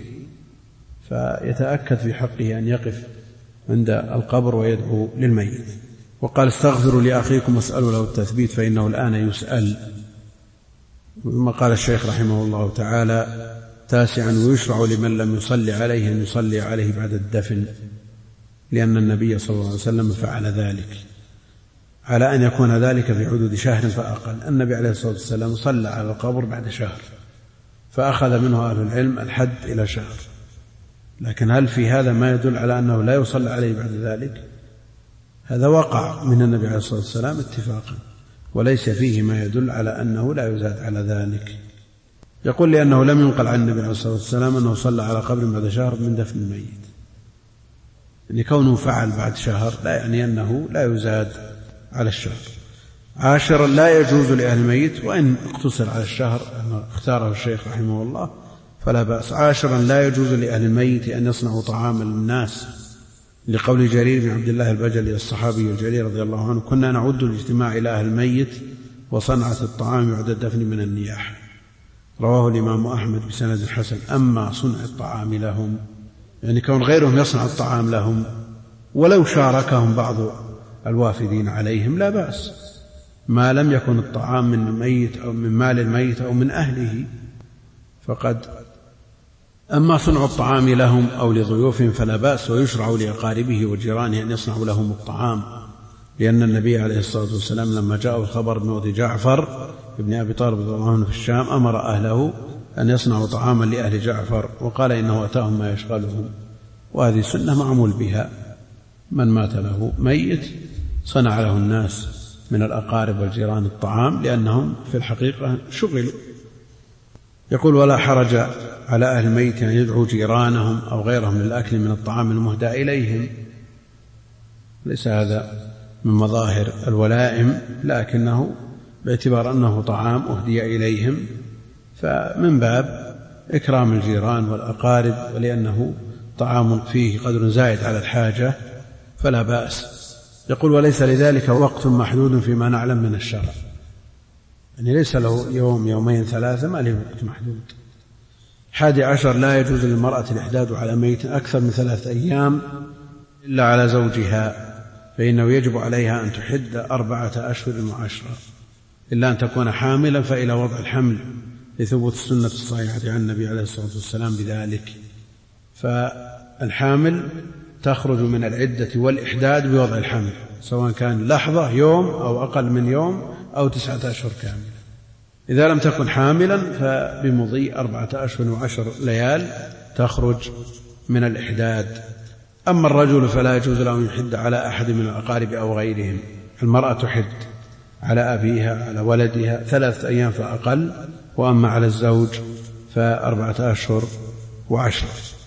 فيتأكد في حقه أن يقف عند القبر ويدعو للميت. وقال استغفروا لأخيكم واسألوا له التثبيت فإنه الآن يسأل. ثم قال الشيخ رحمه الله تعالى: تاسعا: ويشرع لمن لم يصلي عليه أن يصلي عليه بعد الدفن، لأن النبي صلى الله عليه وسلم فعل ذلك، على أن يكون ذلك في حدود شهر فأقل. النبي عليه الصلاة والسلام صلى على القبر بعد شهر، فأخذ منه أهل العلم الحد إلى شهر، لكن هل في هذا ما يدل على أنه لا يصلى عليه بعد ذلك؟ هذا وقع من النبي عليه الصلاة والسلام اتفاقا، وليس فيه ما يدل على أنه لا يزاد على ذلك. يقول لأنه لم ينقل عن النبي عليه الصلاة والسلام أنه صلى على قبر بعد شهر من دفن الميت، يعني كونه فعل بعد شهر لا يعني أنه لا يزاد على الشهر. عاشرا: لا يجوز لأهل الميت، وإن اقتصر على الشهر اختاره الشيخ رحمه الله فلا بأس. عاشرا: لا يجوز لأهل الميت أن يصنعوا طعاما للناس، لقول جرير بن عبد الله البجلي الصحابي الجليل رضي الله عنه: كنا نعد الاجتماع إلى أهل الميت وصنعة الطعام بعد الدفن من النياح. رواه الإمام أحمد بسند حسن. أما صنع الطعام لهم، يعني كون غيرهم يصنع الطعام لهم ولو شاركهم بعض الوافدين عليهم لا بأس، ما لم يكن الطعام من الميت أو من مال الميت أو من أهله فقد. أما صنع الطعام لهم أو لضيوفهم فلا بأس، ويشرع لأقاربه وجيرانه أن يصنعوا لهم الطعام، لأن النبي عليه الصلاة والسلام لما جاءه الخبر بموت جعفر ابن أبي طالب رضي الله عنه في الشام أمر أهله أن يصنعوا طعاما لأهل جعفر، وقال إنه أتاهم ما يشغلهم، وهذه سنة معمول بها. من مات له ميت صنع له الناس من الأقارب والجيران الطعام، لأنهم في الحقيقة شغلوا. يقول: ولا حرج على أهل الميت أن يدعوا جيرانهم أو غيرهم للأكل من الطعام المهدى إليهم، ليس هذا من مظاهر الولائم، لكنه باعتبار أنه طعام أهدي إليهم فمن باب إكرام الجيران والأقارب، ولأنه طعام فيه قدر زائد على الحاجة فلا بأس. يقول: وليس لذلك وقت محدود فيما نعلم من الشرع، يعني ليس له يوم يومين ثلاثة، ما له وقت محدود. 11: لا يجوز للمرأة الإحداد على ميت أكثر من 3 أيام إلا على زوجها، فإنه يجب عليها أن تحد 4 أشهر و10، إلا أن تكون حاملا فإلى وضع الحمل، لثبوت السنة الصحيحة عن النبي عليه الصلاة والسلام بذلك. فالحامل تخرج من العدة والإحداد بوضع الحمل، سواء كان لحظة يوم أو أقل من يوم أو 9 أشهر كاملة. إذا لم تكن حاملا فبمضي 4 أشهر و10 ليال تخرج من الإحداد. أما الرجل فلا يجوز له أن يحد على أحد من الأقارب أو غيرهم، المرأة تحد على أبيها على ولدها 3 أيام فأقل، وأما على الزوج ف4 أشهر و10.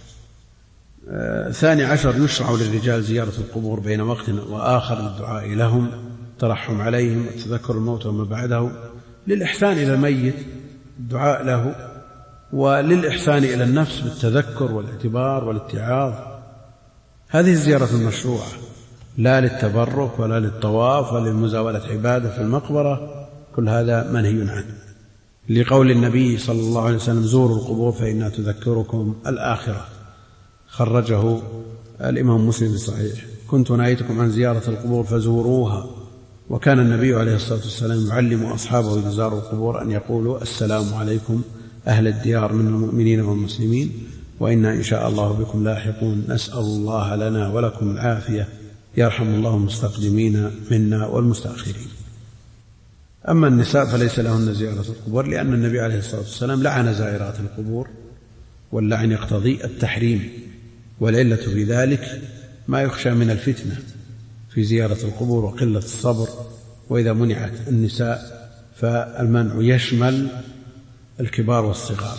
12: يشرع للرجال زيارة القبور بين وقت وآخر للدعاء لهم، ترحم عليهم وتذكر الموت وما بعده، للإحسان إلى الميت الدعاء له، وللإحسان إلى النفس بالتذكر والاعتبار والاتعاظ. هذه الزيارة المشروعة، لا للتبرك ولا للطواف ولا للمزاولة عبادة في المقبرة، كل هذا منهي عنه، لقول النبي صلى الله عليه وسلم: زوروا القبور فإنها تذكركم الآخرة. خرجه الإمام مسلم في الصحيح. كنت نهيتكم عن زيارة القبور فزوروها. وكان النبي عليه الصلاة والسلام يعلم أصحابه إذا زاروا القبور أن يقولوا: السلام عليكم أهل الديار من المؤمنين والمسلمين، وإنا إن شاء الله بكم لاحقون. نسأل الله لنا ولكم العافية، يرحم الله المستقدمين منا والمستأخرين. أما النساء فليس لهن زيارة القبور، لأن النبي عليه الصلاة والسلام لعن زائرات القبور، واللعن يقتضي التحريم، والعلة في ذلك ما يخشى من الفتنة في زيارة القبور وقلة الصبر. وإذا منعت النساء فالمنع يشمل الكبار والصغار،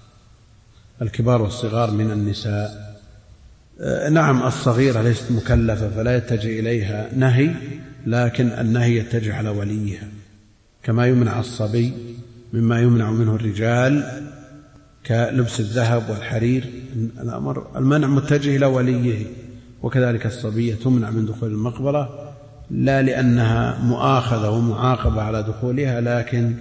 الكبار والصغار من النساء. نعم الصغيرة ليست مكلفة فلا يتجه إليها نهي، لكن النهي يتجه على وليها، كما يمنع الصبي مما يمنع منه الرجال كلبس الذهب والحرير، المنع متجه إلى وليه. وكذلك الصبية تمنع من دخول المقبرة، لا لأنها مؤاخذة ومعاقبة على دخولها، لكن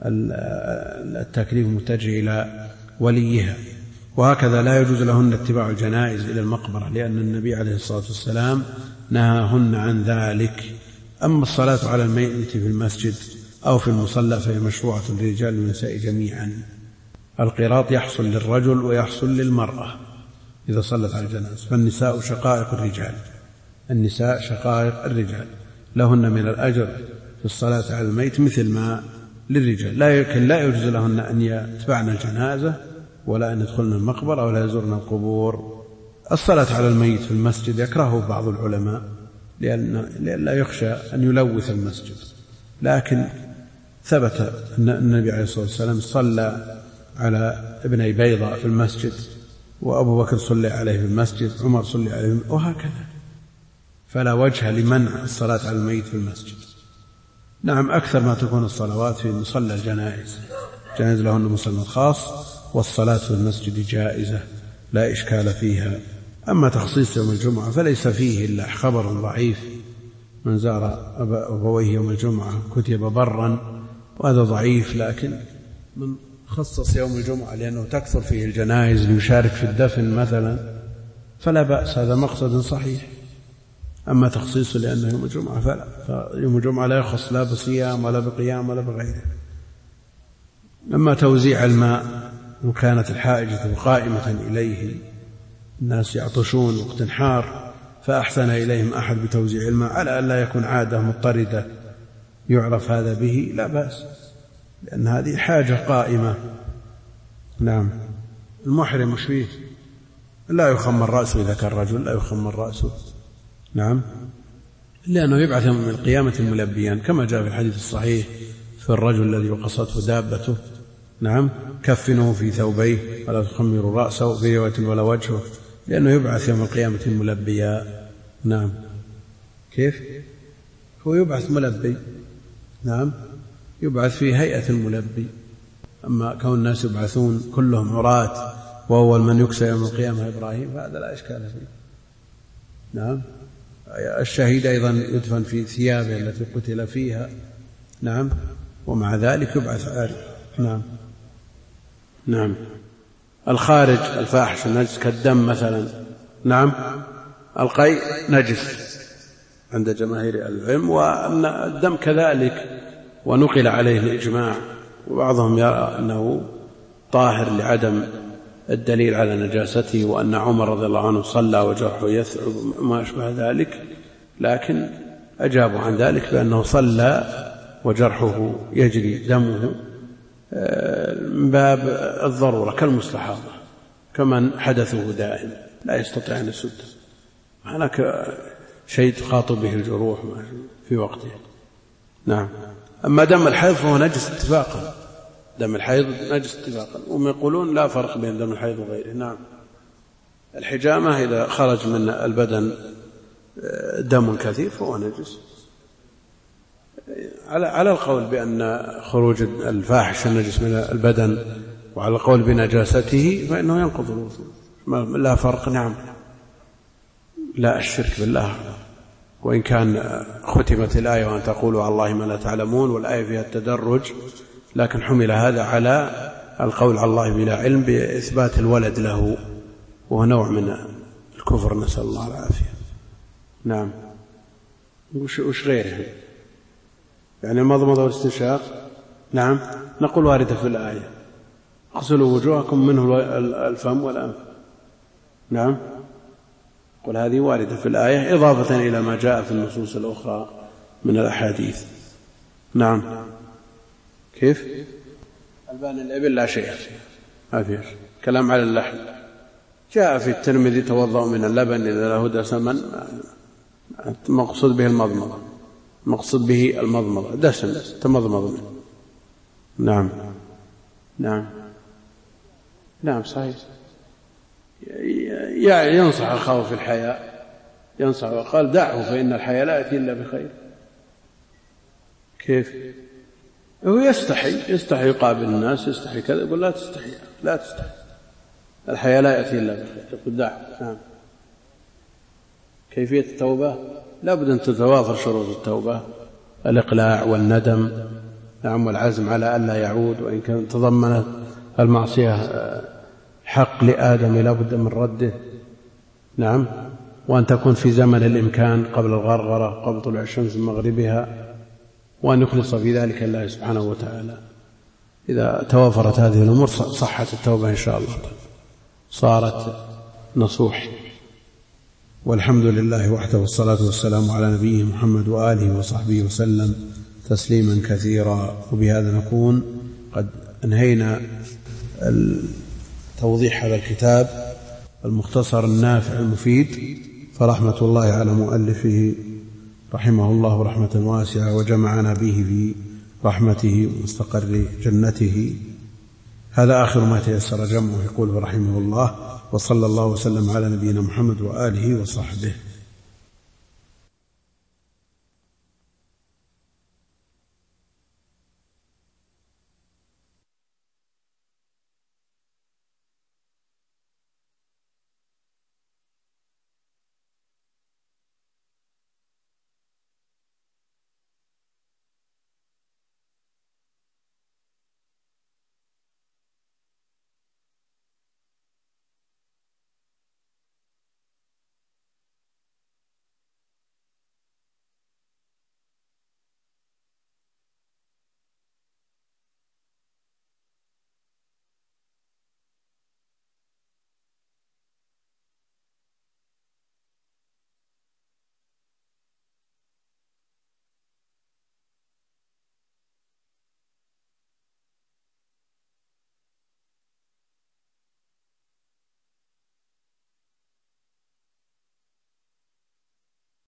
التكليف متجه إلى وليها. وهكذا لا يجوز لهن اتباع الجنائز إلى المقبرة، لأن النبي عليه الصلاة والسلام نهاهن عن ذلك. أما الصلاة على الميت في المسجد أو في المصلى فهي مشروعة للرجال والنساء جميعا. القراط يحصل للرجل ويحصل للمرأة إذا صلت على الجنازة، فالنساء شقائق الرجال، النساء شقائق الرجال، لهن من الأجر في الصلاة على الميت مثل ما للرجال، لكن لا يجوز لهن أن يتبعن الجنازة ولا أن يدخلن المقبرة ولا يزورن القبور. الصلاة على الميت في المسجد يكرهه بعض العلماء لأن لا يخشى أن يلوث المسجد، لكن ثبت أن النبي عليه الصلاة والسلام صلى على ابني بيضة في المسجد، وأبو بكر صلى عليه في المسجد، عمر صلى عليه، وهكذا، فلا وجه لمنع الصلاة على الميت في المسجد. نعم أكثر ما تكون الصلوات في مصلى الجنائز، جنائز لهن مصلى خاص، والصلاة في المسجد جائزة لا إشكال فيها. أما تخصيص يوم الجمعة فليس فيه إلا خبر ضعيف، من زار أبويه يوم الجمعة كتب برا، وهذا ضعيف، لكن من خصص يوم الجمعة لأنه تكثر فيه الجنائز ليشارك في الدفن مثلا فلا بأس، هذا مقصد صحيح. أما تخصيصه لأنه يوم الجمعة فلا، فيوم الجمعة لا يخص لا بصيام ولا بقيام ولا بغيره. أما توزيع الماء وكانت الحائجة قائمة إليه، الناس يعطشون وقت حار، فأحسن إليهم أحد بتوزيع الماء على أن لا يكون عادة مضطردة يعرف هذا به، لا بأس، لأن هذه حاجة قائمة. نعم. المحرم وش فيه؟ لا يخمر رأسه إذا كان رجل، لا يخمر رأسه. نعم، لأنه يبعث من القيامة ملبيا، كما جاء في الحديث الصحيح في الرجل الذي وقصته دابته، نعم، كفنه في ثوبيه ولا تخمروا رأسه، في رواية ولا وجهه، لأنه يبعث يوم القيامة ملبيا. نعم. كيف؟ هو يبعث ملبي، نعم، يبعث في هيئة الملبي. أما كون الناس يبعثون كلهم عراة وأول من يكسى يوم القيامة إبراهيم، فهذا لا إشكال فيه. نعم. الشهيد أيضا يدفن في ثيابه التي قتل فيها، نعم، ومع ذلك يبعث عاري. نعم. نعم. الخارج الفاحش النجس كالدم مثلا، نعم، القيء نجس عند جماهير العلم، وأن الدم كذلك، ونقل عليه الإجماع، وبعضهم يرى أنه طاهر لعدم الدليل على نجاسته، وأن عمر رضي الله عنه صلى وجرحه يثعب ما أشبه ذلك، لكن أجابوا عن ذلك بأنه صلى وجرحه يجري دمه من باب الضرورة كالمستحاضة، كمن حدثه دائم لا يستطيع أن يسد، هناك شيء تخاطب به الجروح في وقته. نعم. أما دم الحيض فهو نجس اتفاقا، دم الحيض نجس اتفاقا، وهم يقولون لا فرق بين دم الحيض وغيره. نعم. الحجامة إذا خرج من البدن دم كثير فهو نجس، على القول بأن خروج الفاحش النجس من البدن، وعلى القول بنجاسته فإنه ينقض الوضوء، لا فرق. نعم. لا الشرك بالله، وإن كان ختمت الآية وأن تقولوا على الله ما لا تعلمون، والآية فيها التدرج، لكن حمل هذا على القول على الله بلا علم بإثبات الولد له، وهو نوع من الكفر، نسأل الله العافية. نعم. وش غيره؟ يعني المضمضة والاستنشاق، نعم، نقول واردة في الآية، اغسلوا وجوهكم منه الفم والأنف. نعم، قل هذه واردة في الآية إضافة إلى ما جاء في النصوص الأخرى من الأحاديث. نعم. كيف؟ ألبان الإبل لا شيء، ما فيه كلام على اللحم. جاء في الترمذي توضأ من اللبن إذا له دسما، مقصود به المضمضة، مقصود به المضمضة، دسم تمضمض منه. نعم نعم نعم صحيح. ينصح أخاه في الحياء، ينصح وقال دعه فإن الحياء لا يأتي إلا بخير. كيف؟ هو يستحي يقابل الناس، يستحي كذا، يقول لا تستحي لا تستحي، الحياء لا يأتي إلا بخير، يقول دعه. نعم. كيفية التوبة؟ لا بد أن تتوافر شروط التوبة: الإقلاع والندم، نعم، والعزم على ألا يعود، وإن كان تضمنت المعصية حق لآدم لا بد من رده، نعم، وأن تكون في زمن الإمكان قبل الغرغرة، قبل طلوع الشمس من مغربها، وأن يخلص في ذلك الله سبحانه وتعالى. إذا توافرت هذه الأمور صحت التوبة إن شاء الله، صارت نصوح. والحمد لله وحده، والصلاة والسلام على نبيه محمد وآله وصحبه وسلم تسليما كثيرا. وبهذا نكون قد أنهينا توضيح هذا الكتاب المختصر النافع المفيد، فرحمة الله على مؤلفه رحمه الله رحمة واسعة، وجمعنا به في رحمته ومستقر جنته. هذا آخر ما تيسر جمعه، يقول رحمه الله: وصلى الله وسلم على نبينا محمد وآله وصحبه.